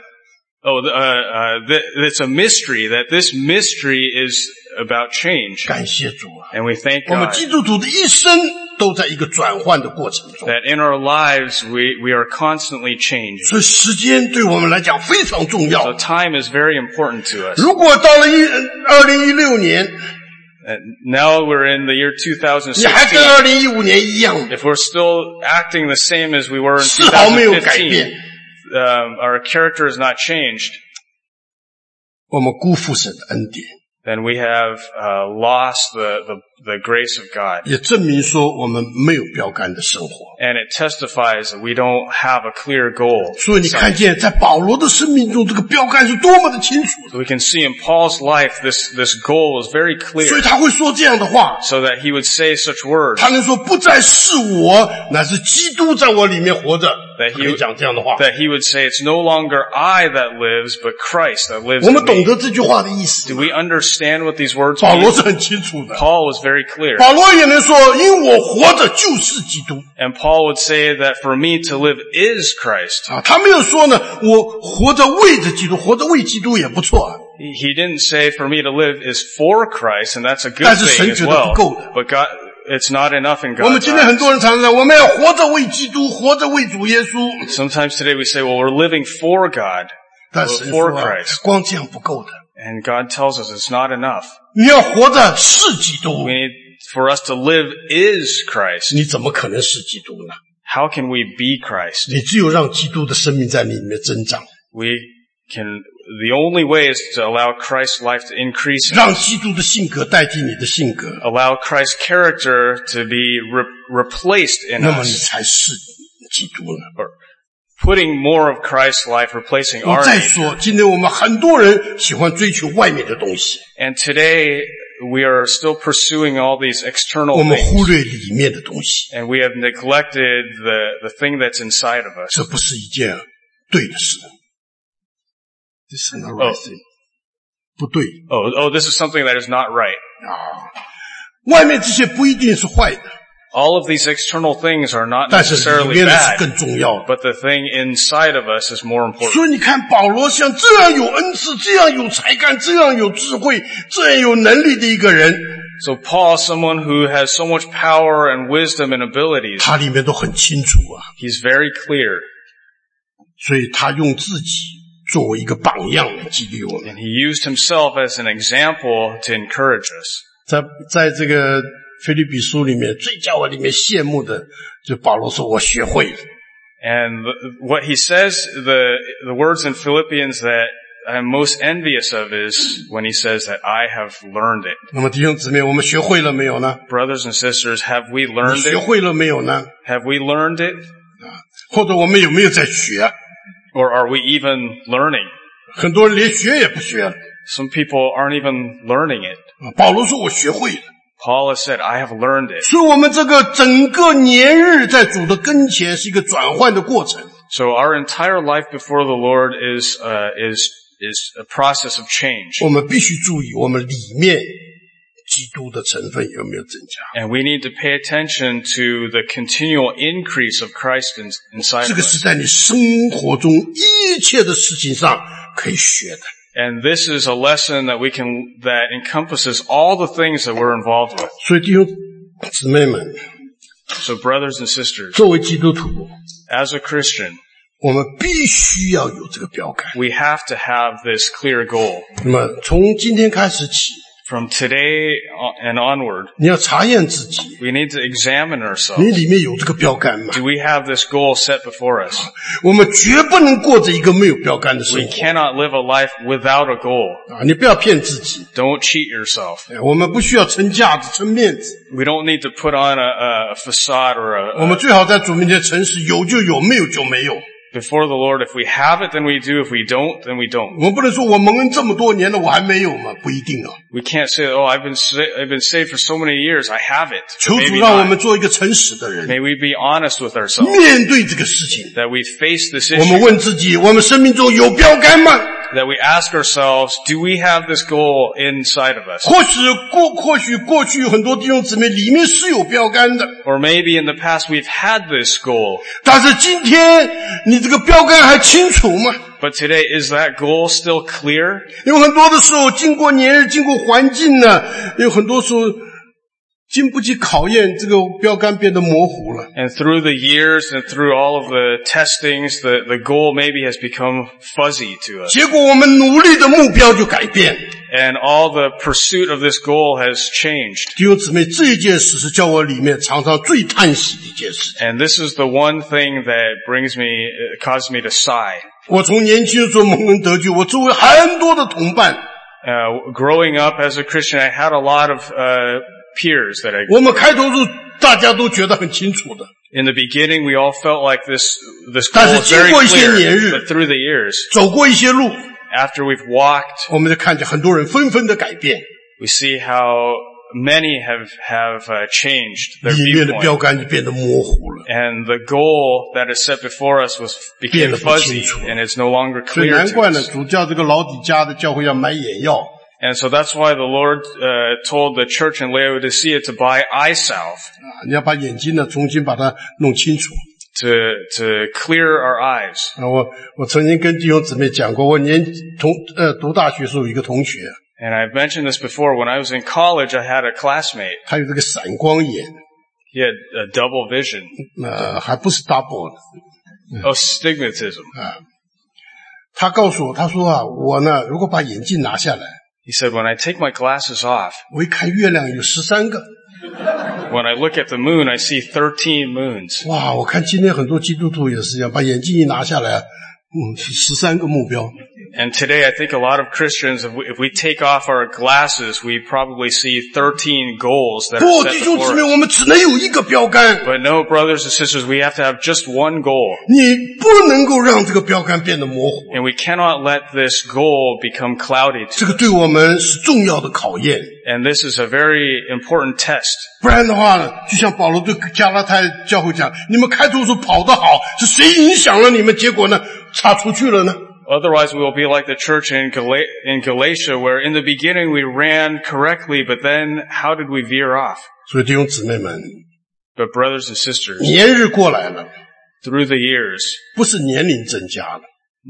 S2: It's a mystery, that this mystery is about change.
S1: 感谢主啊！
S2: And we thank
S1: 我们
S2: God
S1: 基督徒的一生都在一个转换的过程中，
S2: that in our lives we are constantly changing.
S1: 所以时间对我们来讲非常重
S2: So
S1: 要。
S2: time is very important to us.
S1: 如果到了2016年，
S2: And now we're in the year
S1: 你还跟
S2: 2016.
S1: 2015年一样，
S2: If we're still acting the same as we were in
S1: 丝毫没有改变，
S2: 2015, our character is not changed,
S1: 我们辜负神的恩典，
S2: then we have lost the grace of God.
S1: 也证明说我们没有标杆的生活。
S2: And it testifies that we don't have a clear goal.
S1: 所以你看见在保罗的生命中，这个标杆是多么的清楚，
S2: So we can see in Paul's life this goal is very
S1: 所以
S2: clear,
S1: 他会说这样的话，
S2: so that he would say such words,
S1: 他能说不再是我，乃是基督在我里面活着，可以讲这样的话。
S2: that he would say, it's no longer I that lives, but Christ that lives
S1: 我
S2: in
S1: 们懂
S2: me.
S1: 得这句话的意思
S2: Do we understand what these words
S1: 保罗
S2: mean?
S1: 是很清楚的，
S2: Paul was very clear.
S1: 保罗也能说，因我活着就是基督
S2: And Paul would say that for me to live is Christ.
S1: 啊，他没有说呢，我活着为着基督，活着为基督也不错啊。
S2: He didn't say for me to live is for Christ, and that's a good
S1: 但是
S2: thing
S1: 神
S2: as
S1: 觉得
S2: well.
S1: 不够的。
S2: But God, it's not enough in
S1: 我们
S2: God's
S1: 今天很
S2: eyes.
S1: 多人常常说，我们要活着为基督，活着为主耶稣。
S2: Sometimes today we say, well, we're living for God,
S1: 但神
S2: for
S1: 说啊
S2: Christ.
S1: 光这样不够的，
S2: And God tells us it's not enough.
S1: 你要活着是基督
S2: We，need for us to live is Christ.
S1: 你怎么可能是基督呢？
S2: How can we be Christ?
S1: 你只有让基督的生命在你里面增长，
S2: The only way is to allow Christ's life to increase,
S1: 让基督的性格代替你的性格，
S2: allow Christ's character to be replaced in
S1: 那么你
S2: us,
S1: 才是基督呢。
S2: or putting more of Christ's life replacing
S1: 我
S2: our
S1: 再
S2: nature.
S1: 说，今天我们很多人喜欢追求外面的东西，
S2: And today, we are still pursuing all these
S1: 我
S2: external
S1: 们忽
S2: things,
S1: 略里面的东西，
S2: and we have neglected the thing that's inside of us.
S1: 这不是一件对的事。This is not right thing， 不对
S2: Oh, this is something that is not right.
S1: 啊！外面这些不一定是坏的，
S2: All of these external things are not
S1: 但是里
S2: necessarily
S1: 面的是
S2: bad,
S1: 更重要的。
S2: but the thing inside of us is more important.
S1: 所以你看，保罗像这样有恩赐、这样有才干、这样有智慧、这样有能力的一个人，
S2: So Paul, someone who has so much power and wisdom and abilities,
S1: 他里面都很清楚啊。
S2: he's very clear,
S1: 所以他用自己作为一个榜样来激励我们。
S2: and he used himself as an example to encourage us.
S1: 在这个腓立比书里面，最叫我里面羡慕的，就保罗说：“我学会了。”
S2: And what he says, the words in Philippians that I'm most envious of is when he says that I have learned it.
S1: 那么弟兄姊妹，我们学会了没有呢？
S2: Brothers and sisters, have we
S1: 你
S2: learned
S1: 学
S2: it?
S1: 会了没有呢？
S2: Have we learned it?
S1: 或者我们有没有在学？
S2: Or are we even learning?
S1: 很多人连学也不学了。
S2: Some people aren't even learning it.
S1: 保罗说：“我学会了。”
S2: Paul has said, I have learned it.
S1: 所以我们这个整个年日在主的跟前是一个转换的过程。
S2: So our entire life before the Lord is a process of change.
S1: 我们必须注意我们里面基督的成分有没有增加。
S2: And we need to pay attention to the continual increase of Christ inside
S1: 这
S2: of
S1: 个
S2: us.
S1: 是在你生活中一切的事情上可以学的。
S2: And this is a lesson that encompasses all the things that we're involved with.
S1: 所以弟兄姊妹们，
S2: So brothers and sisters,
S1: 作为基督徒，
S2: as a Christian,
S1: 我们必须要有这个标杆。
S2: we have to have this clear goal.
S1: 那么从今天开始起，
S2: From today and onward,
S1: 你要查验自己，
S2: we need to examine
S1: 你
S2: ourselves.
S1: 里面有这个标杆吗？
S2: Do we have this goal set before us?
S1: 我们绝不能过着一个没有标杆的
S2: We
S1: 生活
S2: cannot live a life without a goal.
S1: 啊！你不要骗自己，
S2: Don't cheat yourself.
S1: 我们不需要撑架子、撑面子，
S2: We don't need to put on a facade or
S1: 我们最好在主面前诚实，有就有，没有就没有。
S2: before the Lord. If we have it, then we do. If we don't, then we don't.
S1: 我们不能说我蒙恩这么多年了，我还没有嘛？不一定啊。
S2: We can't say, oh, I've been saved for so many years. I have it.
S1: 求
S2: But
S1: 主
S2: maybe
S1: 让我们
S2: not.
S1: 做一个诚实的人，
S2: May we be honest with ourselves
S1: 面对这个事情。
S2: that we face this
S1: 我们
S2: issue,
S1: 问自己：我们生命中有标杆吗？
S2: that we ask ourselves, do we have this goal inside of us?
S1: 或许过去有很多弟兄姊妹里面是有标杆的，
S2: Or maybe in the past we've had this goal,
S1: 但是今天你这个标杆还清楚吗？
S2: but today, is that goal still clear?
S1: 有很多的时候，经过年日，经过环境呢，有很多时候经不起考验，这个标杆变得模糊了。
S2: And through the years and through all of the testings, the goal maybe has become fuzzy to us.
S1: 结果我们努力的目标就改变。
S2: And all the pursuit of this goal has changed.
S1: 弟兄姊妹，这一件事是叫我里面常常最叹息的一件事情。
S2: And this is the one thing that causes me to sigh.
S1: 我从年轻的时候蒙恩得救，我周围很多的同伴，
S2: Growing up as a Christian, I had a lot of peers that
S1: 我们开头是大家都觉得很清楚的，
S2: in the beginning we all felt like this goal
S1: 但是
S2: is
S1: 经
S2: very
S1: 过一些年
S2: clear.
S1: 日，
S2: But through the years,
S1: 走过一些路，
S2: after we've walked,
S1: 我们就看见很多人纷纷的改变，
S2: we see how many have changed their
S1: 里面的标
S2: viewpoint.
S1: 杆就变得模糊了。
S2: And the goal that is set before us became
S1: 变得不清
S2: fuzzy,
S1: 楚。
S2: and it's no longer
S1: 所以
S2: clear
S1: 难
S2: to
S1: 怪呢，
S2: us.
S1: 主教这个老底家的教会要买眼药，
S2: And so that's why the Lord told the church in Laodicea to buy eye salve
S1: 你要把眼睛呢重新把它弄清楚。
S2: to clear our eyes.
S1: 我曾经跟弟兄姊妹讲过，我读大学时候有一个同学，
S2: And I've mentioned this before. When I was in college, I had a classmate.
S1: 他有这个散光眼，
S2: He had a double vision.
S1: 还不是 double 的。
S2: Astigmatism.
S1: 他告诉我，他说啊，我呢如果把眼镜拿下来，
S2: He said, when I take my glasses off,
S1: 我一看月亮有13个，
S2: When I look at the moon, I see 13 moons.
S1: 哇，我看今天很多基督徒也是一样，把眼镜一拿下来，13个目标。
S2: And today I think a lot of Christians, if we take off our glasses, we probably see 13 goals that
S1: 不，
S2: are
S1: 弟
S2: set
S1: 兄姊妹，
S2: before us.
S1: 我们只能有一个标杆，
S2: But no, brothers and sisters, we have to have just one goal.
S1: 你不能够让这个标杆变得模糊，
S2: And we cannot let this goal become cloudy.
S1: 这个对我们是重要的考验。
S2: And this is a very important test.
S1: 不然的话呢，就像保罗对加拉太教会讲，你们开头说跑得好，是谁影响了你们？结果呢，差出去了呢？
S2: Otherwise, we will be like the church in Galatia, where in the beginning we ran correctly, but then how did we veer off?
S1: 所以弟兄姊妹们，
S2: But brothers and sisters,
S1: 年日过来了，
S2: through the years,
S1: 不是年龄增加了，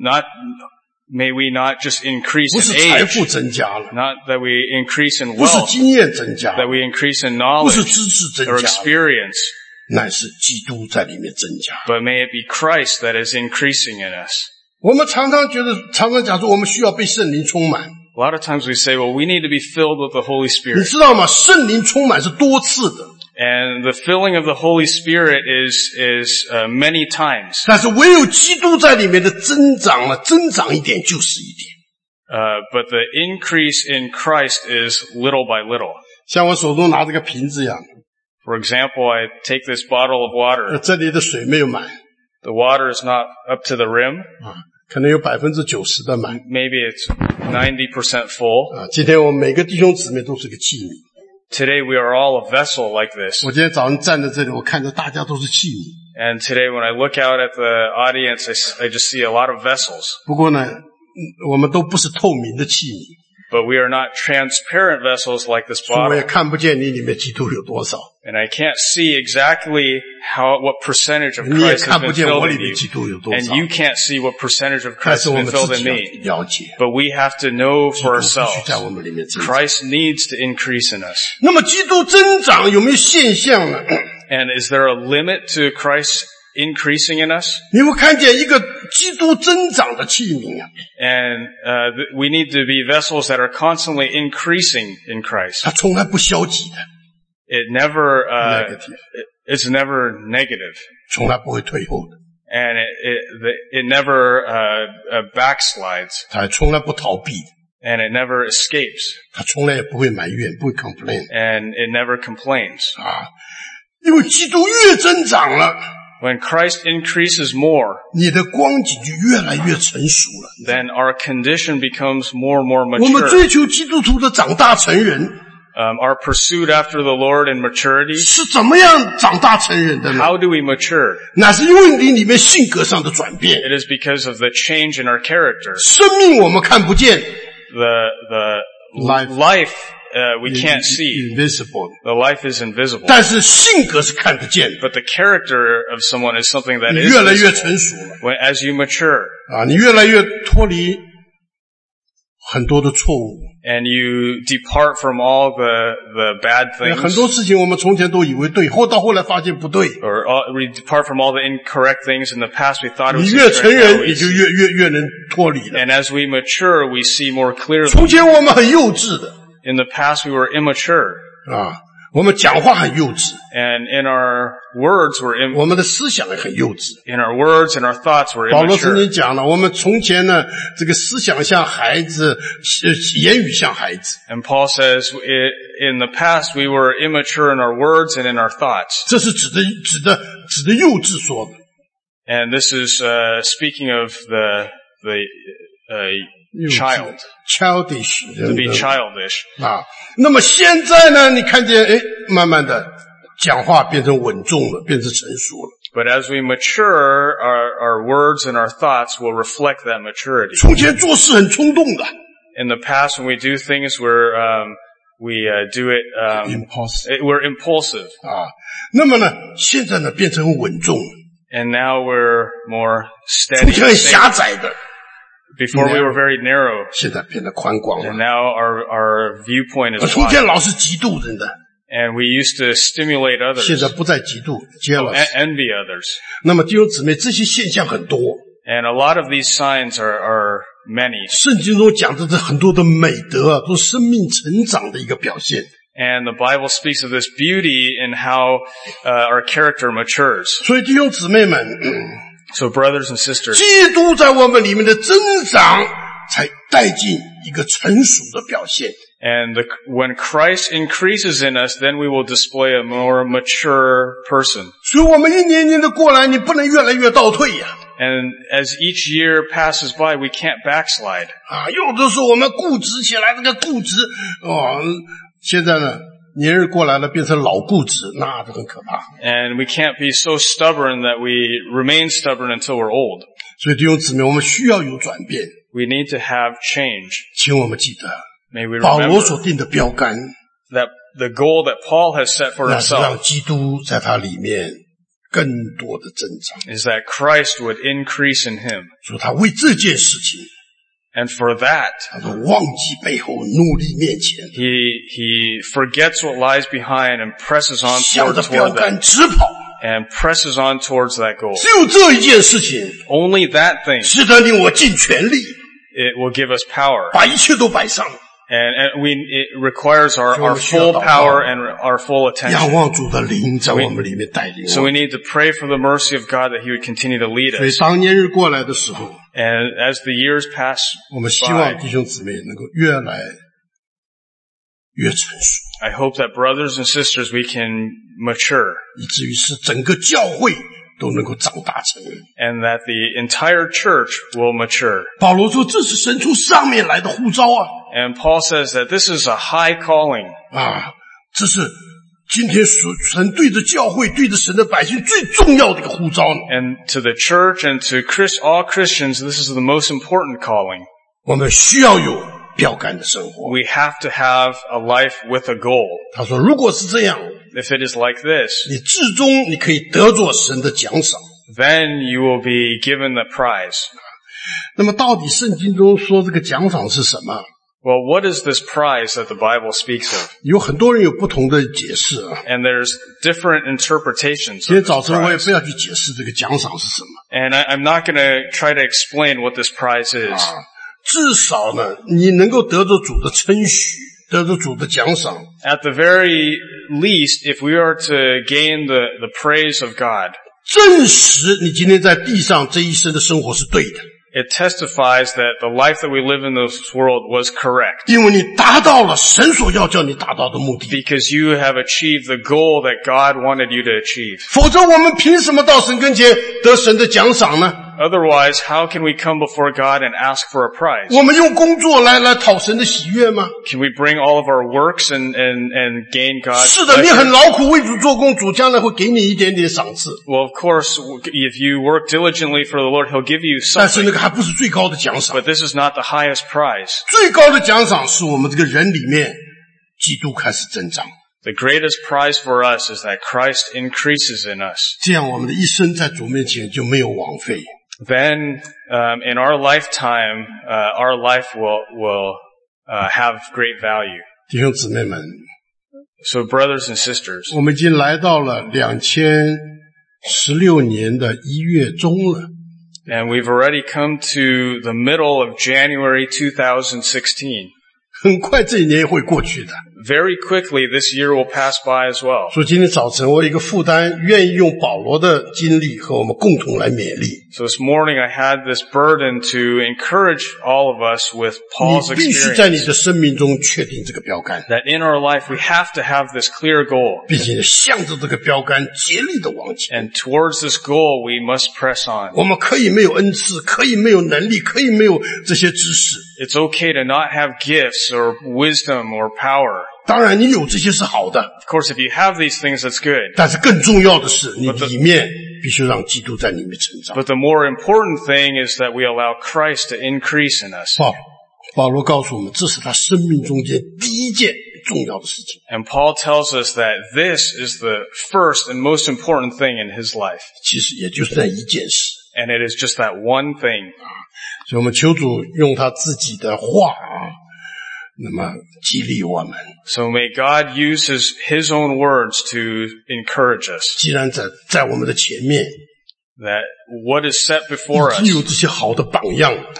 S2: may we not just increase
S1: 不是
S2: in
S1: 财
S2: age,
S1: 富增加了，
S2: not that we increase in
S1: 不是
S2: wealth,
S1: 经验增加
S2: that
S1: 了，
S2: we increase in
S1: 不是
S2: knowledge
S1: 知识增
S2: or
S1: 加了，
S2: experience,
S1: 乃是基督在里面增加。
S2: but may it be Christ that is increasing in us.
S1: 我们常常讲说，我们需要被聖靈充滿。
S2: A lot of times we say, well, we need to be filled with the Holy
S1: 你
S2: Spirit.
S1: 知道吗？聖靈充滿是多次的，
S2: And the filling of the Holy Spirit is many times.
S1: 但是唯有基督在里面的增長了，增長一點就是一點。
S2: But the increase in Christ is little by little.
S1: 像我手中拿這個瓶子一樣，
S2: For example, I take this bottle of water.
S1: 這裡的水沒有滿，
S2: The water is not up to the rim.
S1: 可能有90%的滿。
S2: Maybe it's 90% full.
S1: 今天我們每個弟兄姊妹都是個器皿。
S2: Today we are all a vessel like this.
S1: 我今天早上站在這裡，我看着大家都是器皿。
S2: And today when I look out at the audience, I just see a lot of vessels.
S1: 不過呢，我們都不是透明的器皿，
S2: But we are not transparent vessels like this
S1: 所以我也
S2: bottle.
S1: 看不見你裡面基督有多少，
S2: And I can't see exactly what percentage of
S1: 你也
S2: Christ has
S1: 看不
S2: been
S1: 見我
S2: filled
S1: 裡
S2: in
S1: 面
S2: you.
S1: 基督有多
S2: And
S1: 少。
S2: you can't see what percentage of
S1: 但
S2: Christ
S1: 是
S2: has
S1: 我
S2: been
S1: 們
S2: filled
S1: 自
S2: in
S1: 己
S2: me.
S1: 要了解，
S2: But we have to know
S1: 基
S2: for
S1: 督必須在
S2: ourselves.
S1: 我們裡面增長。
S2: Christ needs to increase in us.
S1: 那麼基督增長有沒有現象呢？
S2: And is there a limit to Christ increasing in us?
S1: 你會看見一個基督增長的器皿啊，
S2: And we need to be vessels that are constantly increasing in Christ.
S1: 它從來不消極的，
S2: It never,
S1: Negative.
S2: it's never negative.
S1: 從來不會退後的，
S2: And it never backslides.
S1: 它也從來不逃避的，
S2: And it never escapes.
S1: 它從來也不會埋怨，不會 complain
S2: And it never complains.
S1: 啊。因為基督越增長了，
S2: When Christ increases more,
S1: 你的光景就越來越成熟了。
S2: then our condition becomes more and more
S1: 我們
S2: mature.
S1: 追求基督徒的長大成人，
S2: Our pursuit after the Lord in maturity,
S1: 是怎麼樣長大成人的呢？
S2: how do we mature?
S1: 那是因為你裡面性格上的轉變，
S2: It is because of the change in our character.
S1: 生命我們看不見
S2: The
S1: Life.
S2: life we can't see.
S1: invisible，
S2: The life is invisible.
S1: 但是性格是看得見的。
S2: But the character of someone is something that
S1: 你
S2: is
S1: 越來越
S2: visible.
S1: 成熟了
S2: As you mature
S1: 啊，你越來越脫離很多的錯誤。
S2: and you depart from all the bad
S1: 很
S2: things,
S1: 多事情我們從前都以為對，到後來發現不對。
S2: we depart from all the incorrect things in the past we thought it
S1: 你
S2: was
S1: 越成
S2: incorrect, now
S1: 人，
S2: we
S1: 你就
S2: see.
S1: 越能脫離了。
S2: And as we mature, we see more clearly.
S1: 從前我們很幼稚的
S2: In the past, we were immature.
S1: 啊，我們講話很幼稚，
S2: And in our words,
S1: 我們的思想也很幼稚。
S2: in our words and our thoughts, we're
S1: 保羅曾
S2: immature.
S1: 經講了，我們從前呢，這個思想像孩子，言語像孩子，
S2: And Paul says, in the past, we were immature in our words and in our thoughts.
S1: 這是指的幼稚說的。
S2: And this is speaking of the child,
S1: childish
S2: to be childish.
S1: 啊。那麼現在呢，你看見慢慢的講話變成穩重了，變成成熟了。
S2: But as we mature, our words and our thoughts will reflect that maturity.
S1: 從前做事很衝動的
S2: In the past, when we do things, we do it,
S1: impulsive
S2: we're impulsive.
S1: 啊，那麼呢，現在呢變成穩重了。
S2: And now we're more
S1: 從
S2: steady.
S1: 前很狹窄的，
S2: Before we were very narrow.
S1: 現在變得寬廣
S2: And
S1: 了。
S2: now our viewpoint is
S1: 從前
S2: wide.
S1: 老是嫉妒人的，
S2: And we used to stimulate
S1: 現
S2: others,
S1: 在不再嫉妒，接了。
S2: envy others.
S1: 那麼弟兄姊妹，這些現象很多，
S2: And a lot of these signs are many.
S1: 聖經中講的這很多的美德啊，都是生命成長的一個表現。
S2: And the Bible speaks of this beauty in how our character matures.
S1: 所以弟兄姊妹们，
S2: So brothers and sisters,
S1: 基督在我们里面的增长，才带进一个成熟的表现。
S2: and when Christ increases in us, then we will display a more mature person.
S1: 所以我们一年年的过来，你不能越来越倒退呀。
S2: And as each year passes by, we can't backslide.
S1: 有的时候我们固执起来，这个固执，现在呢，年日过来了，变成老固执，那就很可怕。
S2: And we can't be so stubborn that we remain stubborn until we're old.
S1: 所以弟兄姊妹，我们需要有转变。
S2: We need to have change.
S1: 请我们记得，
S2: May we
S1: 保罗
S2: remember
S1: 所定的标杆，
S2: that the goal that Paul has set for
S1: 那是让
S2: himself
S1: 基督在他里面更多的增长。
S2: is that Christ would increase in him.
S1: 所以他为这件事情，
S2: And for that,
S1: 他说忘记背后，努力面前，
S2: he forgets what lies behind and presses on
S1: 向着标
S2: toward
S1: 杆
S2: that,
S1: 直跑。
S2: and presses on towards that goal.
S1: 只有这一件事情，
S2: Only that thing,
S1: 使得令我尽全力，
S2: it will give us power.
S1: 把一切都摆上，
S2: And it requires our
S1: 所以我们需要
S2: full
S1: 祷告。
S2: power and our full
S1: 仰
S2: attention.
S1: 望主的灵在我们里面带领
S2: So
S1: 我
S2: we
S1: 们。
S2: need to pray for the mercy of God that He would continue to lead
S1: 所以
S2: us.
S1: 当年日过来的时候，
S2: And as the years pass
S1: 我们希望
S2: by,
S1: 弟兄姊妹能够越来越成熟，
S2: I hope that brothers and sisters, we can mature
S1: 以至于使整个教会都能够长大成人。
S2: and that the entire church will mature.
S1: 保罗说：“这是神从上面来的呼召啊！
S2: And Paul says that this is a high calling.
S1: 这是今天神对着教会、对着神的百姓最重要的一个呼召呢。
S2: And to the church and to all Christians, this is the most important calling.
S1: 我们需要有标杆的生活。
S2: We have to have a life with a goal.
S1: 他说，如果是这样，
S2: If it is like this,
S1: 你至终你可以得着神的奖赏。
S2: then you will be given the prize.
S1: 那么到底圣经中说这个奖赏是什么？
S2: Well, what is this prize that the Bible speaks of?
S1: 有很多人有不同的解释啊。
S2: And there's different interpretations
S1: 今天
S2: of
S1: 早
S2: this
S1: 晨我也
S2: prize.
S1: 不要去解释这个奖赏是什么
S2: And I'm not going to try to explain what this prize is.
S1: 至少呢，你能够得着主的称许，得着主的奖赏，
S2: At the very least, if we are to gain the praise of God,
S1: 证实你今天在地上这一生的生活是对的，
S2: it testifies that the life that we live in this world was correct.
S1: 因为你达到了神所要叫你达到的目的。
S2: Because you have achieved the goal that God wanted you to achieve.
S1: 否则我们凭什么到神跟前得神的奖赏呢？
S2: Otherwise, how can we come before God and ask for a prize?
S1: 我们用工作来讨神的喜悦吗？
S2: Can we bring all of our works and gain God's
S1: 是的，你
S2: pleasure?
S1: 很劳苦为主做工，主将来会给你一点点赏赐，
S2: Well, of course, if you work diligently for the Lord, He'll give you
S1: 但是
S2: something.
S1: 那个还不是最高的奖赏。
S2: But this is not the highest prize.
S1: 最高的奖赏是我们这个人里面基督开始增长，
S2: The greatest prize for us is that Christ increases in us.
S1: 这样我们的一生在主面前就没有枉费。
S2: Then, in our lifetime, our life will have great value.
S1: 弟兄姊妹们，
S2: So, brothers and sisters,
S1: 我们已经来到了2016年的1月中了。
S2: and we've already come to the middle of January 2016.
S1: 很快这一年会过去的。
S2: Very quickly, this year will pass by as well.
S1: 所以今天早晨我有一个负担，愿意用保罗的经历和我们共同来勉励。
S2: So this morning I had this burden to encourage all of us with Paul's
S1: 你必须在你
S2: experience.
S1: 的生命中确定这个标杆，
S2: That in our life we have to have this clear goal.
S1: 并且向着这个标杆竭力的往前。
S2: And towards this goal we must press on.
S1: 我们可以没有恩赐，可以没有能力，可以没有这些知识。
S2: It's okay to not have gifts or wisdom or power.
S1: 当然你有这些是好的，
S2: Of course, if you have these things, that's good.
S1: 但是更重要的是你里面必须让基督在里面成长。
S2: But the more important thing is that we allow Christ to increase in us.
S1: 保罗告诉我们，这是他生命中间第一件重要的事情。
S2: And Paul tells us that this is the first and most important thing in his life.
S1: 其实也就是那一件事。
S2: And it is just that one thing.
S1: 所以我们求主用他自己的话那么激励我们。
S2: So may God use his own words to encourage us.
S1: 既然在我们的前面
S2: That what is set before
S1: 已经有
S2: us,
S1: 这些好的榜样，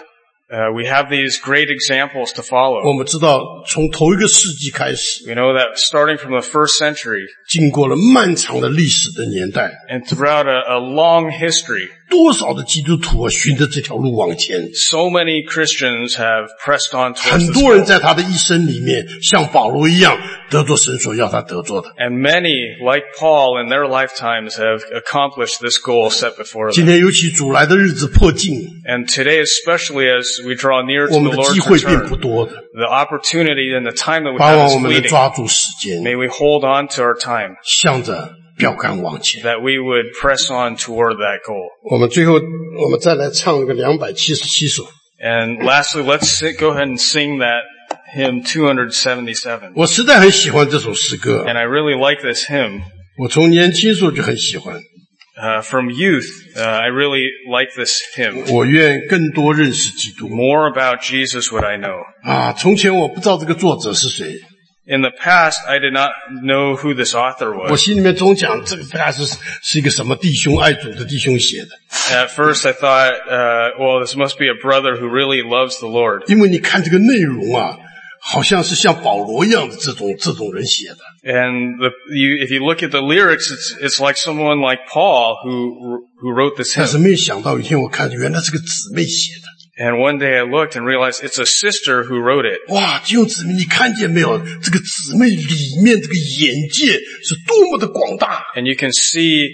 S2: we have these great examples to
S1: 我
S2: follow.
S1: 们知道从头一个世纪开始，
S2: We know that starting from the first century
S1: 经过了漫长的历史的年代，
S2: and throughout a long history,
S1: 多少的基督徒循着这条路往前，
S2: so many Christians have pressed on towards
S1: 很
S2: this
S1: 多人
S2: goal.
S1: 在他的一生里面像保罗一样得着神所要他得着的。
S2: And many, like Paul, in their lifetimes have accomplished this goal set before
S1: 今
S2: them.
S1: 天尤其主来的日子迫近，
S2: And today, especially as we draw near
S1: 我
S2: to
S1: 们
S2: the
S1: 的机
S2: Lord's
S1: 会并不
S2: return,
S1: 多的，
S2: the opportunity and the time that we
S1: 盼
S2: have
S1: 望
S2: is
S1: 我们能
S2: fleeting.
S1: 抓住时间，
S2: May we hold on to our time,
S1: 向着标杆往前。
S2: that we would press on toward that goal.
S1: 我们最后，我们再来唱一个277首。
S2: And lastly, let's go ahead and sing that hymn 277.
S1: 我实在很喜欢这首诗歌，
S2: And I really like this hymn.
S1: 我从年轻时候就很喜欢。
S2: From youth, I really like this hymn.
S1: 我愿更多认识基督
S2: More about Jesus would I know.
S1: 啊！从前我不知道这个作者是谁，
S2: In the past, I did not know who this author
S1: 我
S2: was.
S1: 心里面总讲这个大概是一个什么弟兄爱主的弟兄写的，
S2: At first, I thought, well, this must be a brother who really loves the Lord.
S1: 因为你看这个内容啊，好像是像保罗一样的这种人写的。
S2: And if you look at the lyrics, it's like someone like Paul who wrote this
S1: 但是
S2: hymn.
S1: 没想到有一天我看原来是个姊妹写的。
S2: And one day I looked and realized it's a sister who wrote it.
S1: 哇，弟兄姊妹，你看见没有？这个姊妹里面这个眼界是多么的广大！
S2: And you can see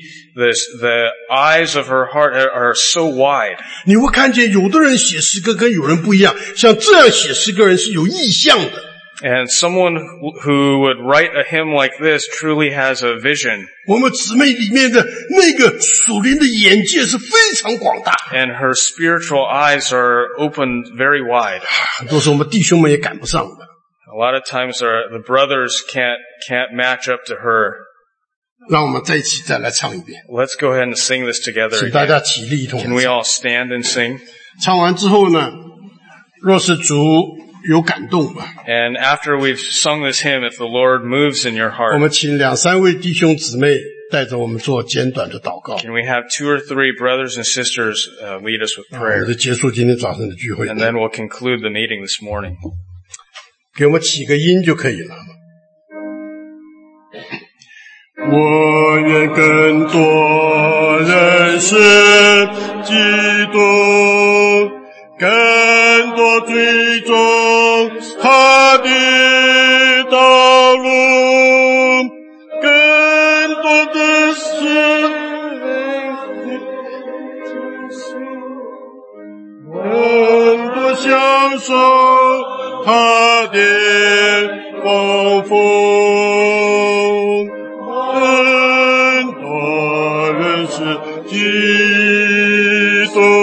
S2: the eyes of her heart are so wide.
S1: 你会看见有的人写诗歌跟有人不一样，像这样写诗歌人是有意向的。
S2: And someone who would write a hymn like this truly has a vision.
S1: 我们姊妹里面的那个属灵的眼界是非常广大，
S2: And her spiritual eyes are opened very wide.
S1: 很多时候我们弟兄们也赶不上的。
S2: A lot of times the brothers can't match up to her.
S1: 让我们再一起再来唱一遍，
S2: Let's go ahead and sing this together
S1: 请大
S2: again.
S1: 家起立一同
S2: Can
S1: 来
S2: we
S1: 唱。
S2: all stand and sing?
S1: 唱完之后呢，若是主有感动吧，
S2: And after we've sung this hymn, if the Lord moves in your
S1: 我
S2: heart,
S1: 们请2-3位弟兄姊妹带着我们做简短的祷告，
S2: can we have 2 or 3 brothers and sisters lead us with
S1: 我
S2: prayer?
S1: 们就结束今天早上的聚会。
S2: And then we'll conclude the meeting this morning.
S1: 给我们起个音就可以了。我愿更多认识基督，更多追踪他的道路，更多的更多享受他的丰富，更多认识基督，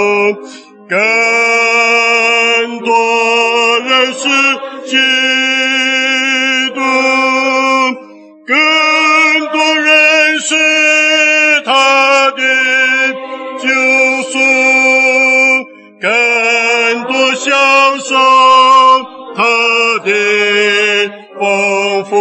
S1: 更多认识基督，更多认识他的救赎，更多享受他的丰富，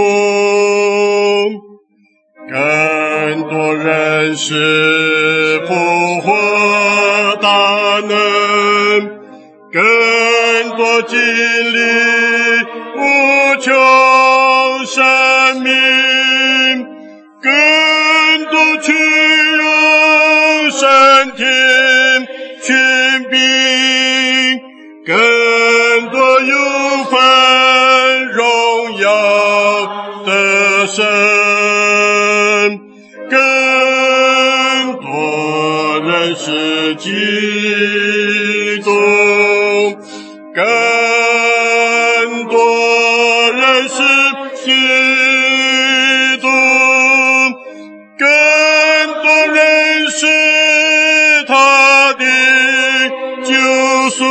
S1: 更多认识复活大能，更多经历无穷生命，更多去用身体权柄，更多有份荣耀的神，更多认识基督，更多认识基督，更多认识他的救赎，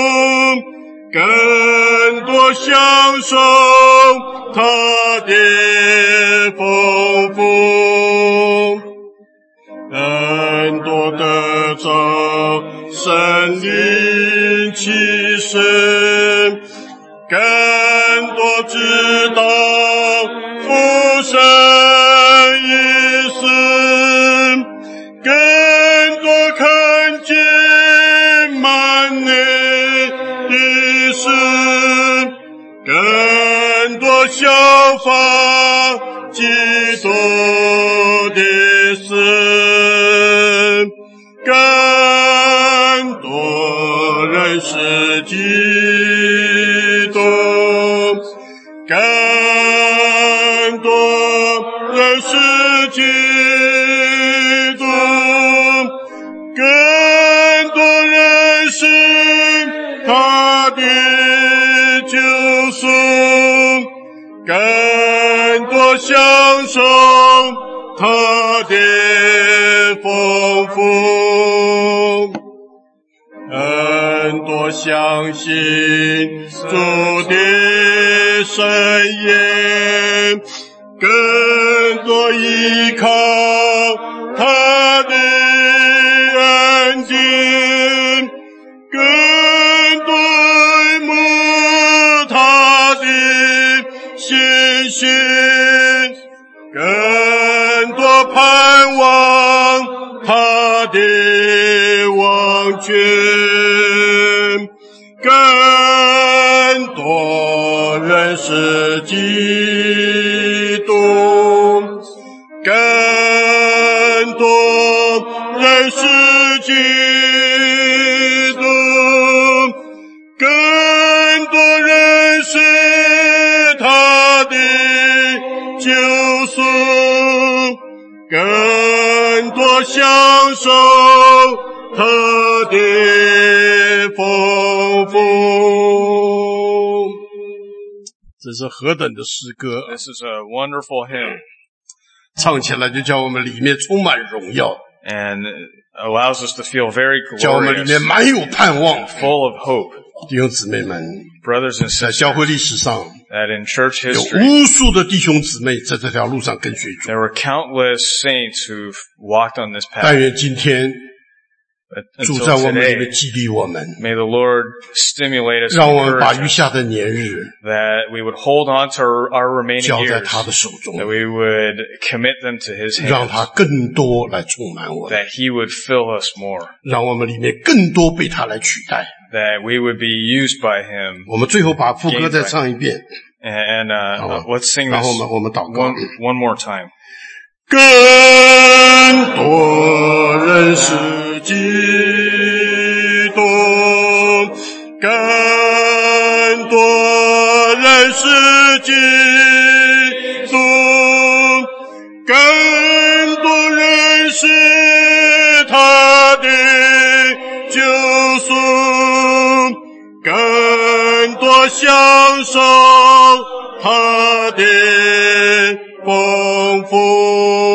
S1: 更多享受他的丰富，更多得着神灵启示，更多知道父神意思，更多看见满内效法基督的死，更多认识基督，更多认识基督，更多认识他的救赎，更多享受他的丰富，更多相信主的圣言，更多依靠他的恩典，更多爱慕他的信心，更多盼望他的王权，更多认识基督，更多认识基督，更多认识他的救赎，更多享受他的丰富。这是何等的诗歌，
S2: This is a wonderful hymn,
S1: 唱起来就叫我们里面充满荣耀，
S2: and allows us to feel very
S1: 叫我们里
S2: glorious,
S1: 面满有盼望。
S2: full of hope.
S1: 弟兄姊妹们，
S2: Brothers and
S1: 在
S2: sisters,
S1: 教会历史上
S2: that in church
S1: 有
S2: history,
S1: 无数的弟兄姊妹在这条路上跟随主，
S2: there were countless saints who've walked on this
S1: 但
S2: path.
S1: 愿今天
S2: But
S1: 主在
S2: until
S1: 我们里面
S2: today,
S1: 激励我们，
S2: may the Lord stimulate us,
S1: 让我们
S2: and
S1: 把
S2: encourage
S1: 余
S2: us,
S1: 下的年日
S2: that we would hold on to our remaining
S1: 交在
S2: years,
S1: 他的手中，
S2: that we would commit them to His
S1: 让
S2: hands,
S1: 他更多来充满我们，
S2: that He would fill us more,
S1: 让我们里面更多被他来取代。
S2: that we would be used by Him.
S1: 我们最后把副歌再唱一遍，
S2: And let's sing
S1: 然后
S2: this
S1: 我们祷告。
S2: one more time.
S1: 更多认识基督，更多认识基督，更多认识他的救赎，更多享受他的丰富。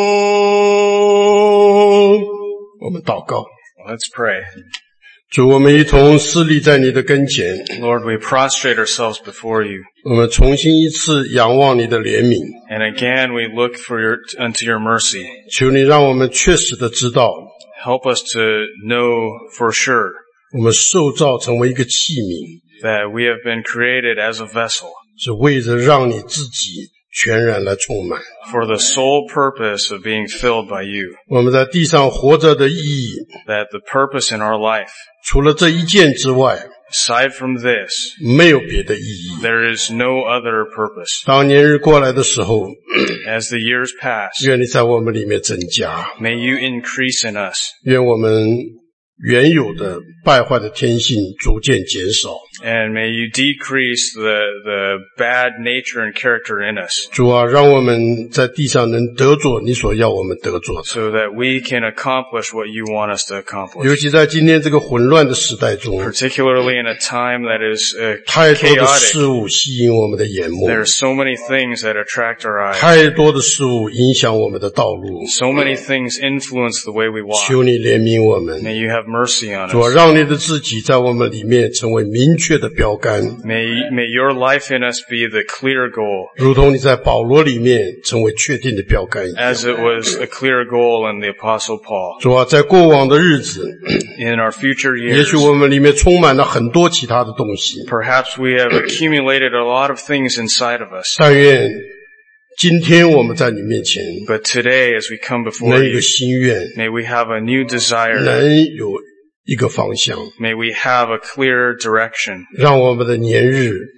S1: 我们祷告，
S2: Let's pray.
S1: 主，我们一同侍立在你的跟前，
S2: Lord, we prostrate ourselves before you.
S1: 我们重新一次仰望你的怜悯，
S2: And again, we look unto your mercy.
S1: 求你让我们确实的知道，
S2: Help us to know for sure
S1: 我们受造成为一个器皿，
S2: that we have been created as a vessel
S1: 是为着让你自己全然来充满。
S2: for the sole purpose of being filled by you.
S1: 我们在地上活着的意义，
S2: That the purpose in our life,
S1: 除了这一件之外，
S2: aside from this,
S1: 没有别的意义。
S2: there is no other purpose.
S1: 当年日过来的时候，
S2: As the years pass,
S1: 愿你在我们里面增加，
S2: may you increase in us,
S1: 愿我们原有的败坏的天性逐渐减少。
S2: and may you decrease the bad nature and character in us,
S1: 主啊，让我们在地上能得着你所要我们得着的。
S2: so that we can accomplish what you want us to
S1: 尤
S2: accomplish.
S1: 其在今天这个混乱的时代中，
S2: Particularly in a time that is
S1: 太多的
S2: chaotic,
S1: 事物吸引我们的眼目，
S2: there are so many things that attract our eyes.
S1: 太多的事物影响我们的道路。
S2: So many things influence the way we walk.
S1: 求你怜悯我们，
S2: May you have mercy on
S1: 主啊，
S2: us.
S1: 让你的自己在我们里面成为明确的标杆，
S2: May your life in us be the clear goal,
S1: 如同你在保罗里面成为确定的标杆一样。
S2: as it was a clear goal in the Apostle Paul.
S1: 主啊，在过往的日子，
S2: In our future
S1: 也
S2: years,
S1: 许我们里面充满了很多其他的东西，
S2: perhaps we have accumulated a lot of things inside of us.
S1: 但愿今天我们在你面前
S2: But today, as we come before
S1: 能有一
S2: you,
S1: 个心愿，
S2: may we have a new desire.
S1: 能有一个方向，
S2: May we have a clear direction,
S1: 让我们的年日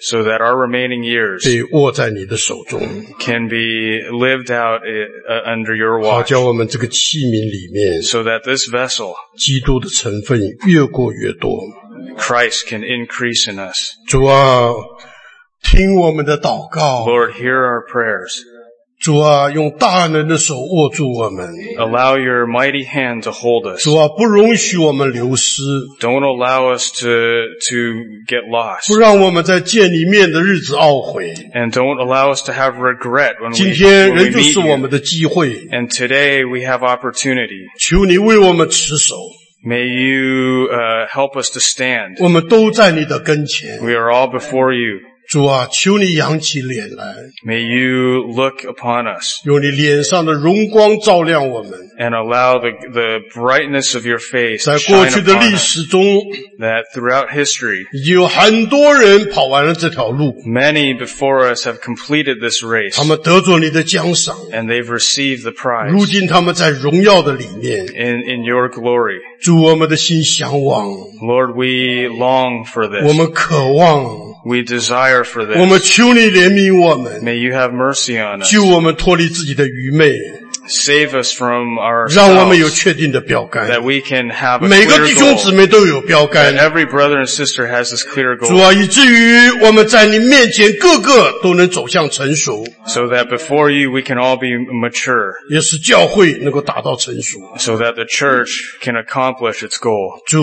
S2: so that our remaining years
S1: 被握在你的手中，
S2: can be lived out under your
S1: 好
S2: watch,
S1: 叫我们这个器皿里面
S2: so that this vessel,
S1: 基督的成分越过越多。
S2: Christ, can increase in us.
S1: 主啊，听我们的祷告，
S2: Lord, hear our prayers.
S1: 主啊，用大能的手握住我们，
S2: Allow your mighty hand to hold us.
S1: 主啊，不容许我们流失，
S2: Don't allow us to get lost.
S1: 不让我们在见你面的日子懊悔。
S2: And don't allow us to have regret when
S1: 今
S2: we
S1: 天
S2: meet
S1: 仍旧是我
S2: you.
S1: 们的机会，
S2: And today we have opportunity.
S1: 求你为我们持守，
S2: May you help us to stand.
S1: 我们都在你的跟前。
S2: We are all before you.
S1: 主啊，求你扬起脸来，
S2: May you look upon us
S1: 用你脸上的荣光照亮我们。
S2: and allow the brightness of your face
S1: 在
S2: to
S1: 过
S2: shine
S1: 去的
S2: upon
S1: 历
S2: us.
S1: 史中，
S2: That throughout history,
S1: 已经有很多人跑完了这条路，
S2: many before us have completed this race
S1: 他们得着你的奖赏，
S2: and they've received the
S1: 如
S2: prize
S1: 今他们在荣耀的里面。
S2: in your glory.
S1: 主，我们的心向往，
S2: Lord, we long for
S1: 我
S2: this.
S1: 们渴望，
S2: We desire for
S1: 我们
S2: this.
S1: 求你怜悯我们，
S2: May you have mercy on us.
S1: 救我们脱离自己的愚昧，
S2: Save us from
S1: 让我们有
S2: ourselves
S1: 确定的标杆。
S2: that we can have a
S1: 每个
S2: clear
S1: 弟兄姊
S2: goal.
S1: 妹都有标
S2: That
S1: 杆，
S2: every brother and sister has this clear
S1: 主
S2: goal.
S1: 啊，以至于我们在你面前个个都能走向成熟，
S2: So that before you we can all be mature.
S1: 也使教会能够达到成熟。
S2: So that the church can accomplish its goal.
S1: 主，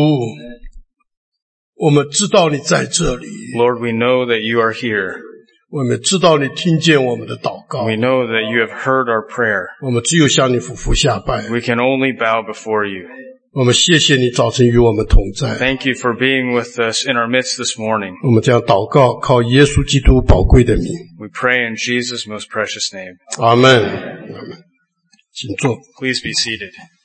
S1: 我们知道你在这里，
S2: Lord, we know that you are here.
S1: 我们知道你听见我们的祷告，
S2: We know that you have heard our prayer.
S1: 我们只有向你俯伏下拜。
S2: We can only bow before you.
S1: 我们谢谢你早晨与我们同在。
S2: Thank you for being with us in our midst this morning.
S1: 我们将祷告靠耶稣基督宝贵的名，
S2: We pray in Jesus' most precious name.
S1: 阿门。阿门。请坐。
S2: Please be seated.